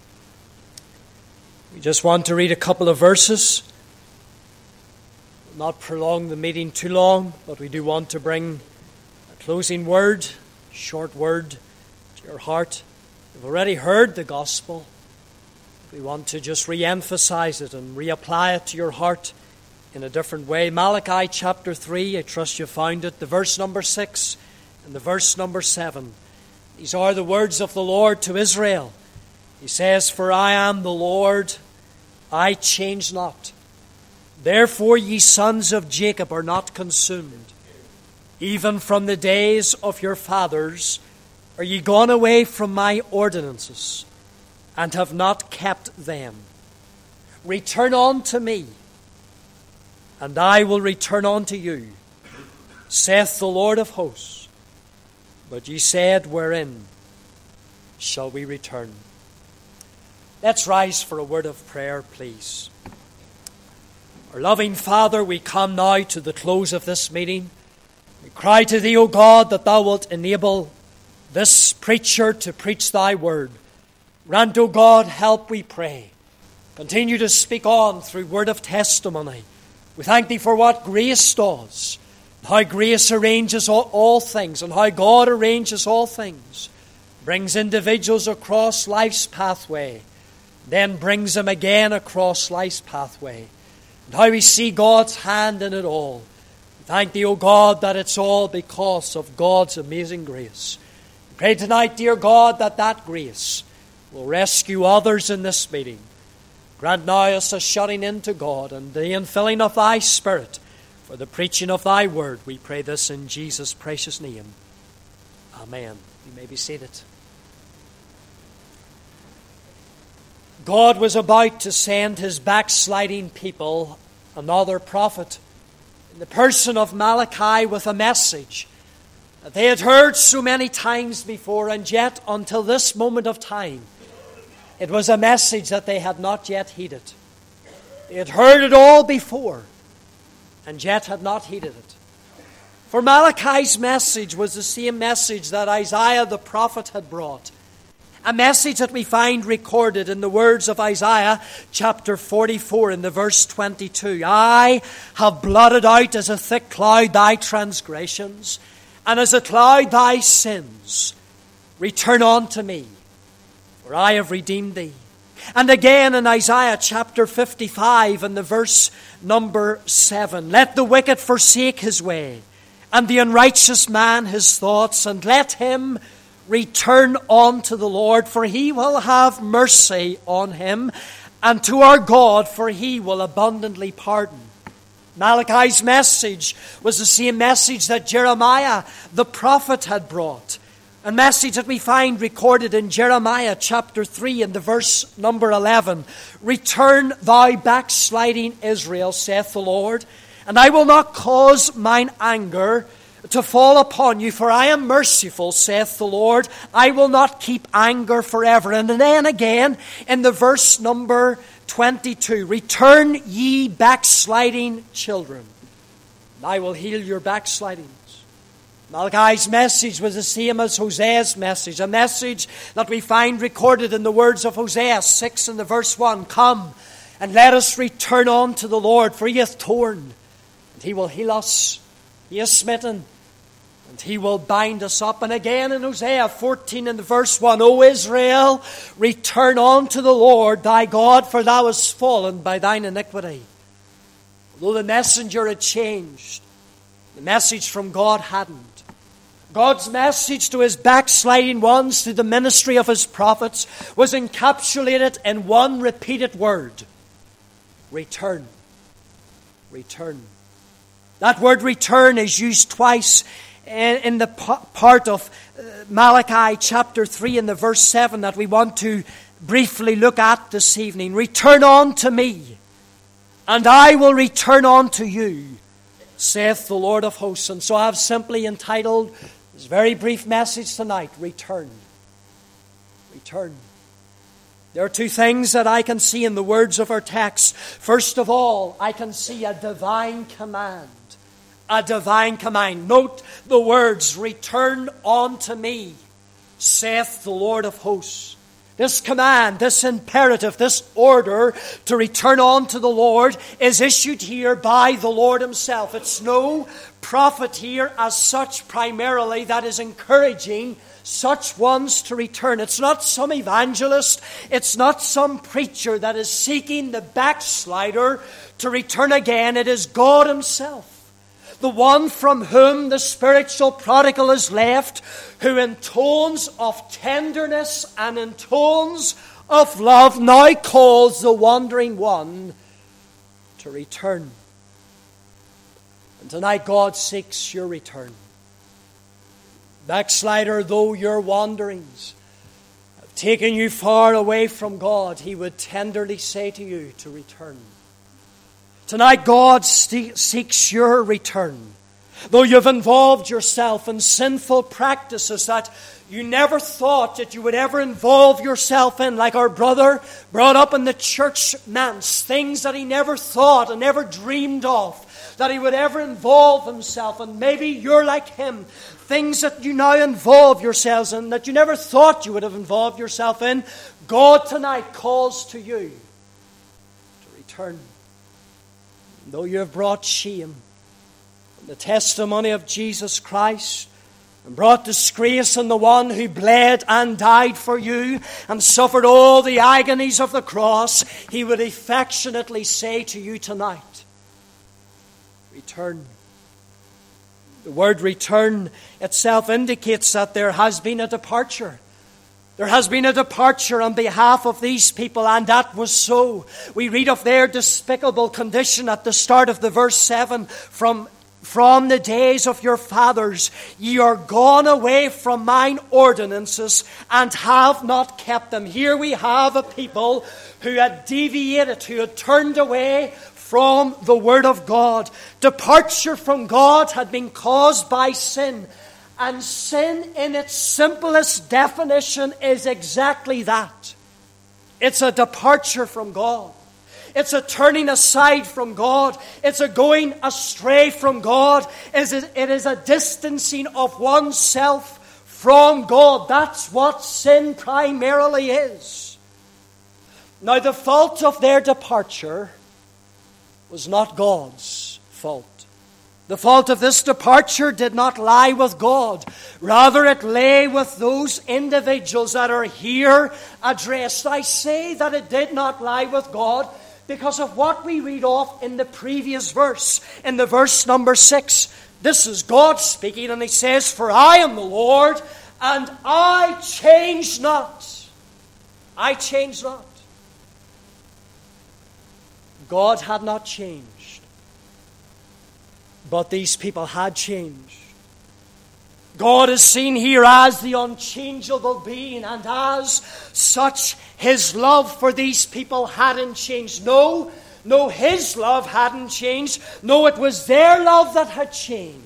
We just want to read a couple of verses. We'll not prolong the meeting too long, but we do want to bring a closing word, short word to your heart. You've already heard the gospel. We want to just re-emphasize it and reapply it to your heart in a different way. Malachi chapter three, I trust you found it, the verse number six and the verse number seven. These are the words of the Lord to Israel. He says, "For I am the Lord, I change not. Therefore ye sons of Jacob are not consumed. Even from the days of your fathers are ye gone away from my ordinances, and have not kept them. Return unto me, and I will return unto you, saith the Lord of hosts. But ye said, wherein shall we return?" Let's rise for a word of prayer, please. Our loving Father, we come now to the close of this meeting. We cry to Thee, O God, that Thou wilt enable this preacher to preach Thy word. Grant, O God, help, we pray. Continue to speak on through word of testimony. We thank Thee for what grace does, how grace arranges all, all things, and how God arranges all things. Brings individuals across life's pathway, then brings them again across life's pathway. And how we see God's hand in it all. We thank Thee, O God, that it's all because of God's amazing grace. We pray tonight, dear God, that that grace will rescue others in this meeting. Grant now us a shutting into God and the infilling of Thy Spirit for the preaching of Thy word. We pray this in Jesus' precious name. Amen. You may be seated. God was about to send His backsliding people another prophet in the person of Malachi with a message that they had heard so many times before, and yet until this moment of time it was a message that they had not yet heeded. They had heard it all before and yet had not heeded it. For Malachi's message was the same message that Isaiah the prophet had brought. A message that we find recorded in the words of Isaiah chapter forty-four in the verse twenty-two. "I have blotted out as a thick cloud thy transgressions, and as a cloud thy sins. Return unto me, for I have redeemed thee. And again in Isaiah chapter fifty-five and the verse number seven, let the wicked forsake his way, and the unrighteous man his thoughts, and let him return unto the Lord, for he will have mercy on him, and to our God, for he will abundantly pardon. Malachi's message was the same message that Jeremiah the prophet had brought. A message that we find recorded in Jeremiah chapter three and the verse number eleven. Return thou backsliding Israel, saith the Lord, and I will not cause mine anger to fall upon you, for I am merciful, saith the Lord. I will not keep anger forever. And then again in the verse number twenty-two, return ye backsliding children, and I will heal your backslidings. Malachi's message was the same as Hosea's message, a message that we find recorded in the words of Hosea six and the verse one. Come, and let us return unto the Lord, for he hath torn, and he will heal us. He is smitten, and he will bind us up. And again in Hosea fourteen and the verse one, O Israel, return unto the Lord thy God, for thou hast fallen by thine iniquity. Although the messenger had changed, the message from God hadn't. God's message to his backsliding ones through the ministry of his prophets was encapsulated in one repeated word. Return. Return. That word return is used twice in the part of Malachi chapter three and the verse seven that we want to briefly look at this evening. Return unto me, and I will return unto you, saith the Lord of hosts. And so I have simply entitled this very brief message tonight, Return. Return. There are two things that I can see in the words of our text. First of all, I can see a divine command. A divine command. Note the words, return unto me, saith the Lord of hosts. This command, this imperative, this order to return unto the Lord is issued here by the Lord himself. It's no prophet here as such primarily that is encouraging such ones to return. It's not some evangelist. It's not some preacher that is seeking the backslider to return again. It is God himself. The one from whom the spiritual prodigal is left, who in tones of tenderness and in tones of love now calls the wandering one to return. And tonight God seeks your return. Backslider, though your wanderings have taken you far away from God, he would tenderly say to you to return. Tonight God seeks your return. Though you've involved yourself in sinful practices that you never thought that you would ever involve yourself in, like our brother brought up in the church manse, things that he never thought and never dreamed of, that he would ever involve himself in. Maybe you're like him, things that you now involve yourselves in that you never thought you would have involved yourself in. God tonight calls to you to return. Though you have brought shame on the testimony of Jesus Christ and brought disgrace on the one who bled and died for you and suffered all the agonies of the cross, he would affectionately say to you tonight, return. The word return itself indicates that there has been a departure. There has been a departure on behalf of these people, and that was so. We read of their despicable condition at the start of the verse seven. From, from the days of your fathers, ye are gone away from mine ordinances, and have not kept them. Here we have a people who had deviated, who had turned away from the Word of God. Departure from God had been caused by sin. And sin in its simplest definition is exactly that. It's a departure from God. It's a turning aside from God. It's a going astray from God. It is a distancing of oneself from God. That's what sin primarily is. Now, the fault of their departure was not God's fault. The fault of this departure did not lie with God. Rather, it lay with those individuals that are here addressed. I say that it did not lie with God because of what we read off in the previous verse, in the verse number six. This is God speaking, and he says, "For I am the Lord, and I change not." I change not. God had not changed, but these people had changed. God is seen here as the unchangeable being, and as such, his love for these people hadn't changed. No, no, his love hadn't changed. No, it was their love that had changed.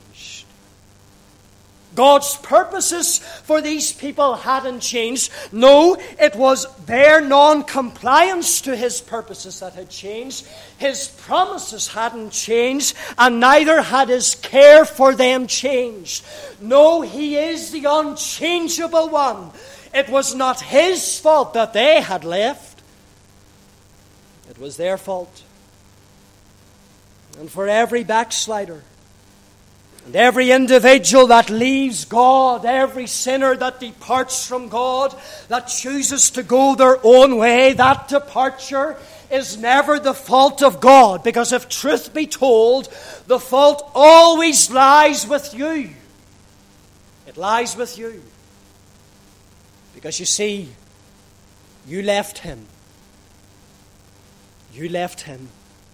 God's purposes for these people hadn't changed. No, it was their non-compliance to his purposes that had changed. His promises hadn't changed, and neither had his care for them changed. No, he is the unchangeable one. It was not his fault that they had left. It was their fault. And for every backslider, and every individual that leaves God, every sinner that departs from God, that chooses to go their own way, that departure is never the fault of God. Because if truth be told, the fault always lies with you. It lies with you. Because you see, you left him. You left him.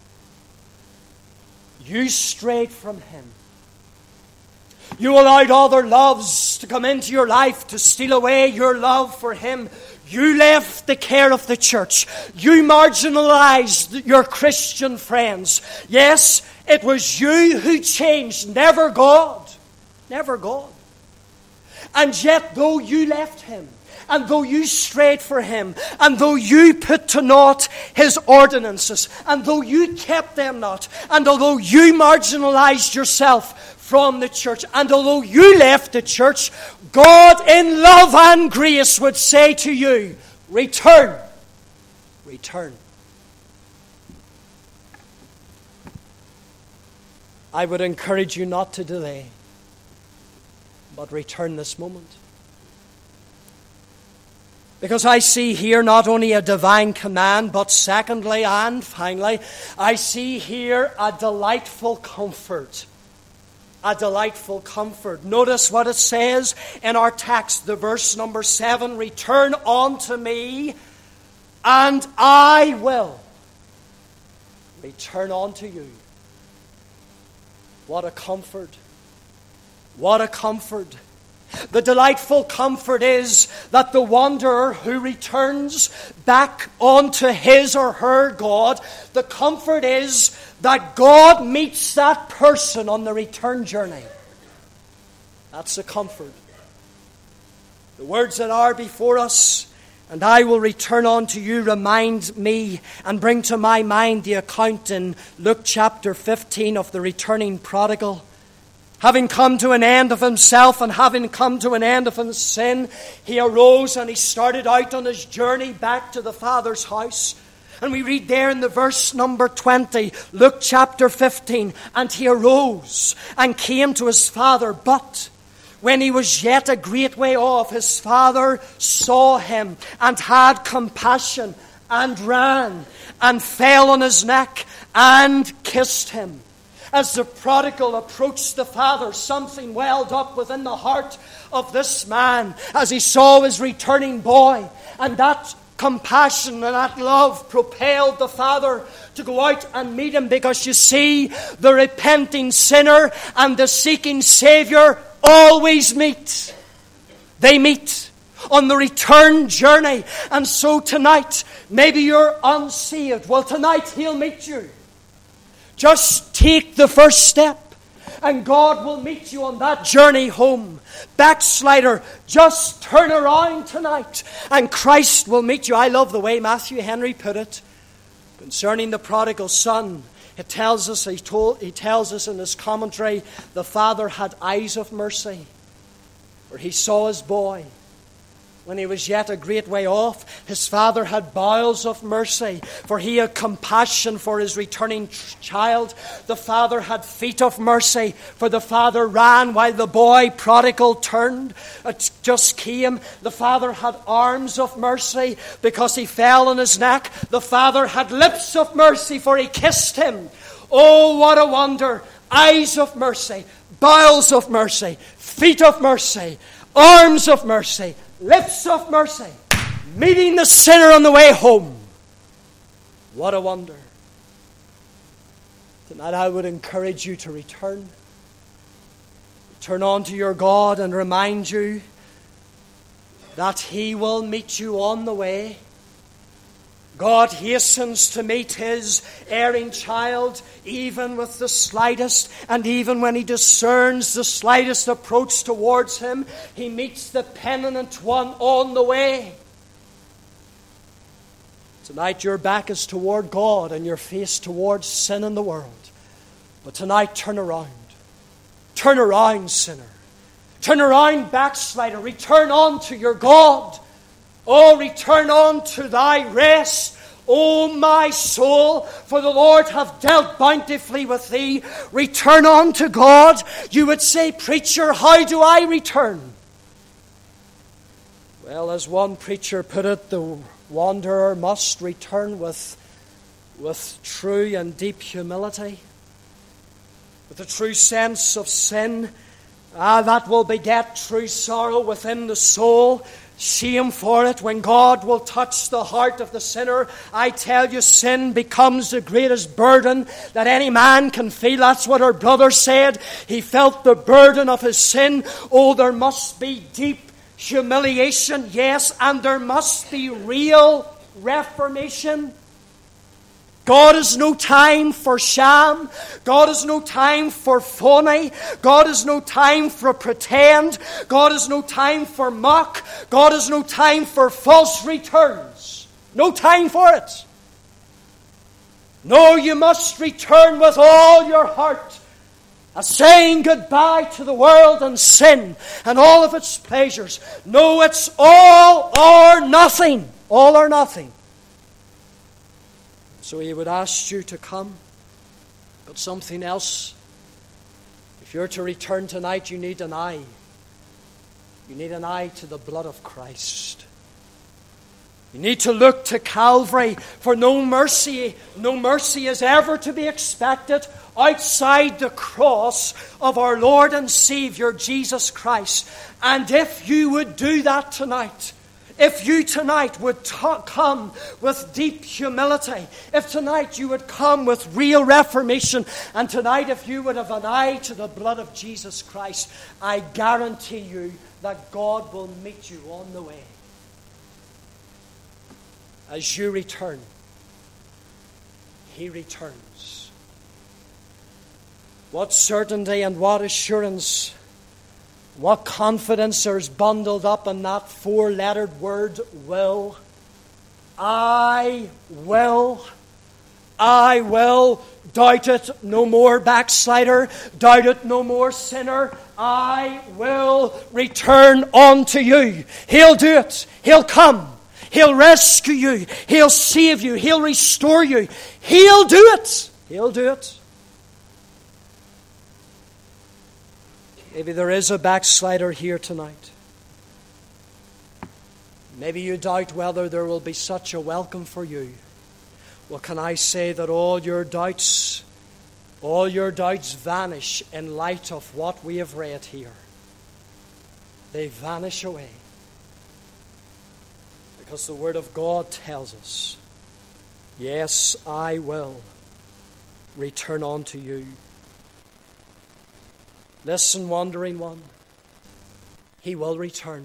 You strayed from him. You allowed other loves to come into your life to steal away your love for him. You left the care of the church. You marginalized your Christian friends. Yes, it was you who changed, never God. Never God. And yet, though you left him, and though you strayed for him, and though you put to naught his ordinances, and though you kept them not, and although you marginalized yourself from the church, and although you left the church, God in love and grace would say to you, return, return. I would encourage you not to delay, but return this moment. Because I see here not only a divine command, but secondly and finally, I see here a delightful comfort. A delightful comfort. Notice what it says in our text, the verse number seven. Return unto me, and I will return unto you. What a comfort. What a comfort. The delightful comfort is that the wanderer who returns back onto his or her God, the comfort is that God meets that person on the return journey. That's the comfort. The words that are before us, "and I will return unto you," remind me and bring to my mind the account in Luke chapter fifteen of the returning prodigal. Having come to an end of himself and having come to an end of his sin, he arose and he started out on his journey back to the Father's house. And we read there in the verse number twenty, Luke chapter fifteen, "And he arose and came to his father, but when he was yet a great way off, his father saw him and had compassion and ran and fell on his neck and kissed him." As the prodigal approached the father, something welled up within the heart of this man as he saw his returning boy. And that compassion and that love propelled the father to go out and meet him, because you see, the repenting sinner and the seeking Savior always meet. They meet on the return journey. And so tonight, maybe you're unsaved. Well, tonight he'll meet you. Just take the first step, and God will meet you on that journey home. Backslider, just turn around tonight, and Christ will meet you. I love the way Matthew Henry put it concerning the prodigal son. It tells us, he, told, he tells us in his commentary, the father had eyes of mercy, where he saw his boy when he was yet a great way off, his father had bowels of mercy, for he had compassion for his returning child. The father had feet of mercy, for the father ran while the boy prodigal turned. It just came. The father had arms of mercy, because he fell on his neck. The father had lips of mercy, for he kissed him. Oh, what a wonder! Eyes of mercy, bowels of mercy, feet of mercy, arms of mercy, lips of mercy, meeting the sinner on the way home. What a wonder. Tonight I would encourage you to return. Turn on to your God and remind you that He will meet you on the way. God hastens to meet His erring child, even with the slightest, and even when He discerns the slightest approach towards him, He meets the penitent one on the way. Tonight your back is toward God and your face towards sin in the world. But tonight turn around. Turn around, sinner. Turn around, backslider. Return unto your God. Oh, return unto thy rest, O my soul, for the Lord hath dealt bountifully with thee. Return unto God. You would say, preacher, how do I return? Well, as one preacher put it, the wanderer must return with, with true and deep humility, with a true sense of sin. Ah, that will beget true sorrow within the soul. Shame for it when God will touch the heart of the sinner. I tell you, sin becomes the greatest burden that any man can feel. That's what our brother said. He felt the burden of his sin. Oh, there must be deep humiliation, yes, and there must be real reformation. God has no time for sham. God has no time for phony. God has no time for pretend. God has no time for mock. God has no time for false returns. No time for it. No, you must return with all your heart, a saying goodbye to the world and sin and all of its pleasures. No, it's all or nothing. All or nothing. So He would ask you to come. But something else. If you're to return tonight, you need an eye. You need an eye to the blood of Christ. You need to look to Calvary, for no mercy, no mercy is ever to be expected outside the cross of our Lord and Savior Jesus Christ. And if you would do that tonight, if you tonight would ta- come with deep humility, if tonight you would come with real reformation, and tonight if you would have an eye to the blood of Jesus Christ, I guarantee you that God will meet you on the way. As you return, He returns. What certainty and what assurance, what confidence there is bundled up in that four-lettered word, will. I will. I will. Doubt it no more, backslider. Doubt it no more, sinner. I will return unto you. He'll do it. He'll come. He'll rescue you. He'll save you. He'll restore you. He'll do it. He'll do it. Maybe there is a backslider here tonight. Maybe you doubt whether there will be such a welcome for you. Well, can I say that all your doubts, all your doubts vanish in light of what we have read here. They vanish away. Because the Word of God tells us, yes, I will return unto you. Listen, wandering one. He will return.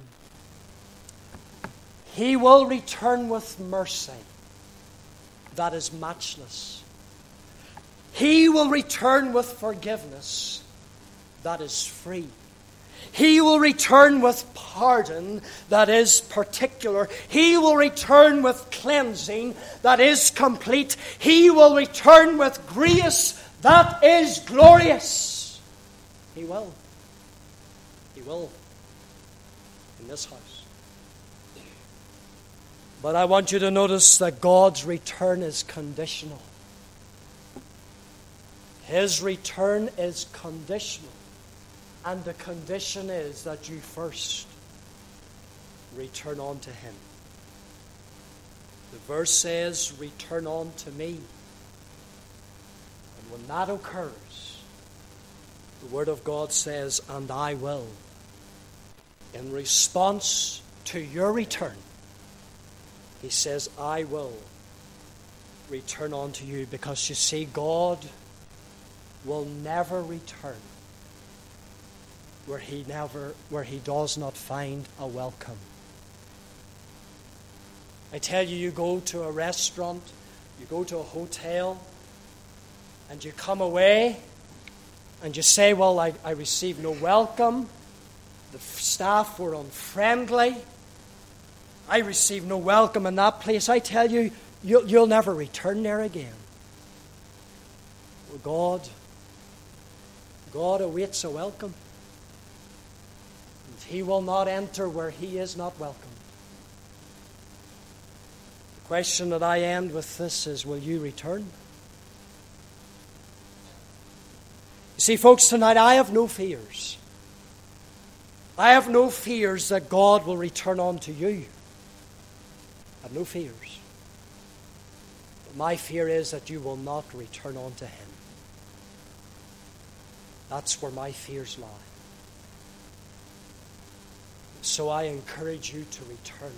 He will return with mercy that is matchless. He will return with forgiveness that is free. He will return with pardon that is particular. He will return with cleansing that is complete. He will return with grace that is glorious. He will. He will. In this house. But I want you to notice that God's return is conditional. His return is conditional. And the condition is that you first return unto Him. The verse says, return unto me. And when that occurs, the Word of God says, and I will. In response to your return, He says, I will return unto you. Because you see, God will never return where he never where he does not find a welcome. I tell you, you go to a restaurant, you go to a hotel, and you come away and you say, well, I, I received no welcome, the staff were unfriendly, I received no welcome in that place. I tell you, you'll, you'll never return there again. Well, God, God awaits a welcome. And He will not enter where He is not welcome. The question that I end with this is, will you return? You see, folks, tonight I have no fears. I have no fears that God will return unto you. I have no fears. But my fear is that you will not return unto Him. That's where my fears lie. So I encourage you to return.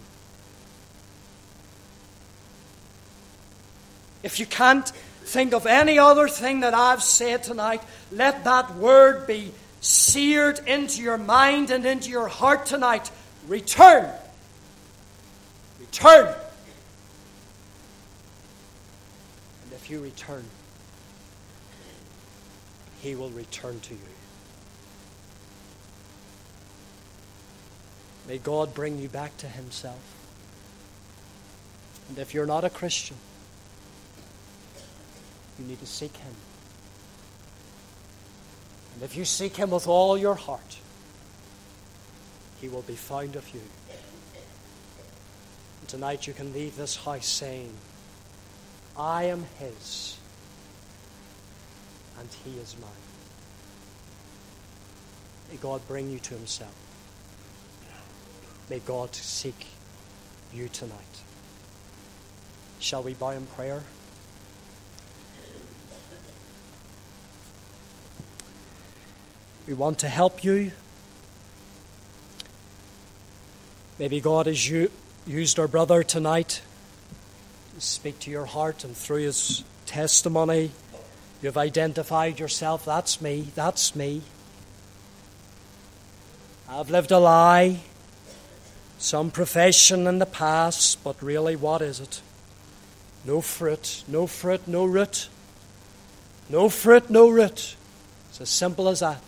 If you can't think of any other thing that I've said tonight, let that word be seared into your mind and into your heart tonight. Return. Return. And if you return, He will return to you. May God bring you back to Himself. And if you're not a Christian, you need to seek Him. And if you seek Him with all your heart, He will be found of you. And tonight you can leave this house saying, I am His, and He is mine. May God bring you to Himself. May God seek you tonight. Shall we bow in prayer? We want to help you. Maybe God has u- used our brother tonight to speak to your heart, and through his testimony, you've identified yourself. That's me. That's me. I've lived a lie, some profession in the past, but really, what is it? No fruit, no fruit, no root. No fruit, no root. It's as simple as that.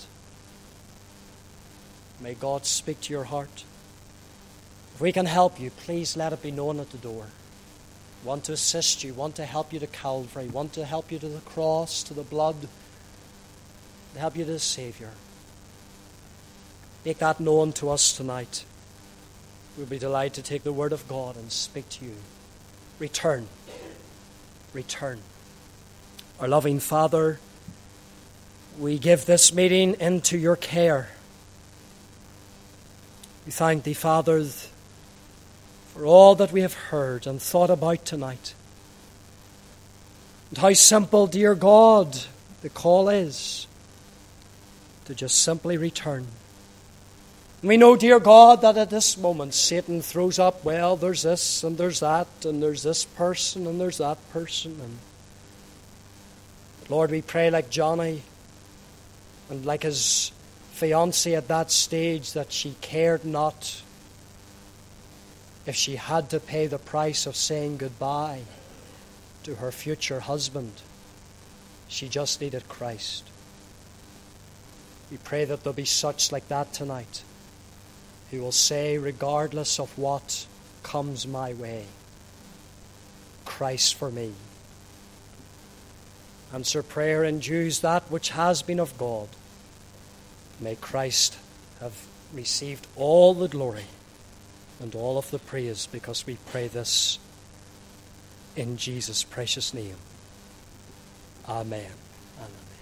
May God speak to your heart. If we can help you, please let it be known at the door. Want to assist you, want to help you to Calvary, want to help you to the cross, to the blood, to help you to the Savior. Make that known to us tonight. We'll be delighted to take the Word of God and speak to you. Return. Return. Our loving Father, we give this meeting into your care. We thank Thee, Father, for all that we have heard and thought about tonight. And how simple, dear God, the call is to just simply return. And we know, dear God, that at this moment Satan throws up, well, there's this and there's that and there's this person and there's that person. And Lord, we pray like Johnny and like his fiancée at that stage, that she cared not if she had to pay the price of saying goodbye to her future husband. She just needed Christ. We pray that there'll be such like that tonight, who will say, regardless of what comes my way, Christ for me. Answer prayer and use that which has been of God. May Christ have received all the glory and all of the praise, because we pray this in Jesus' precious name. Amen and amen.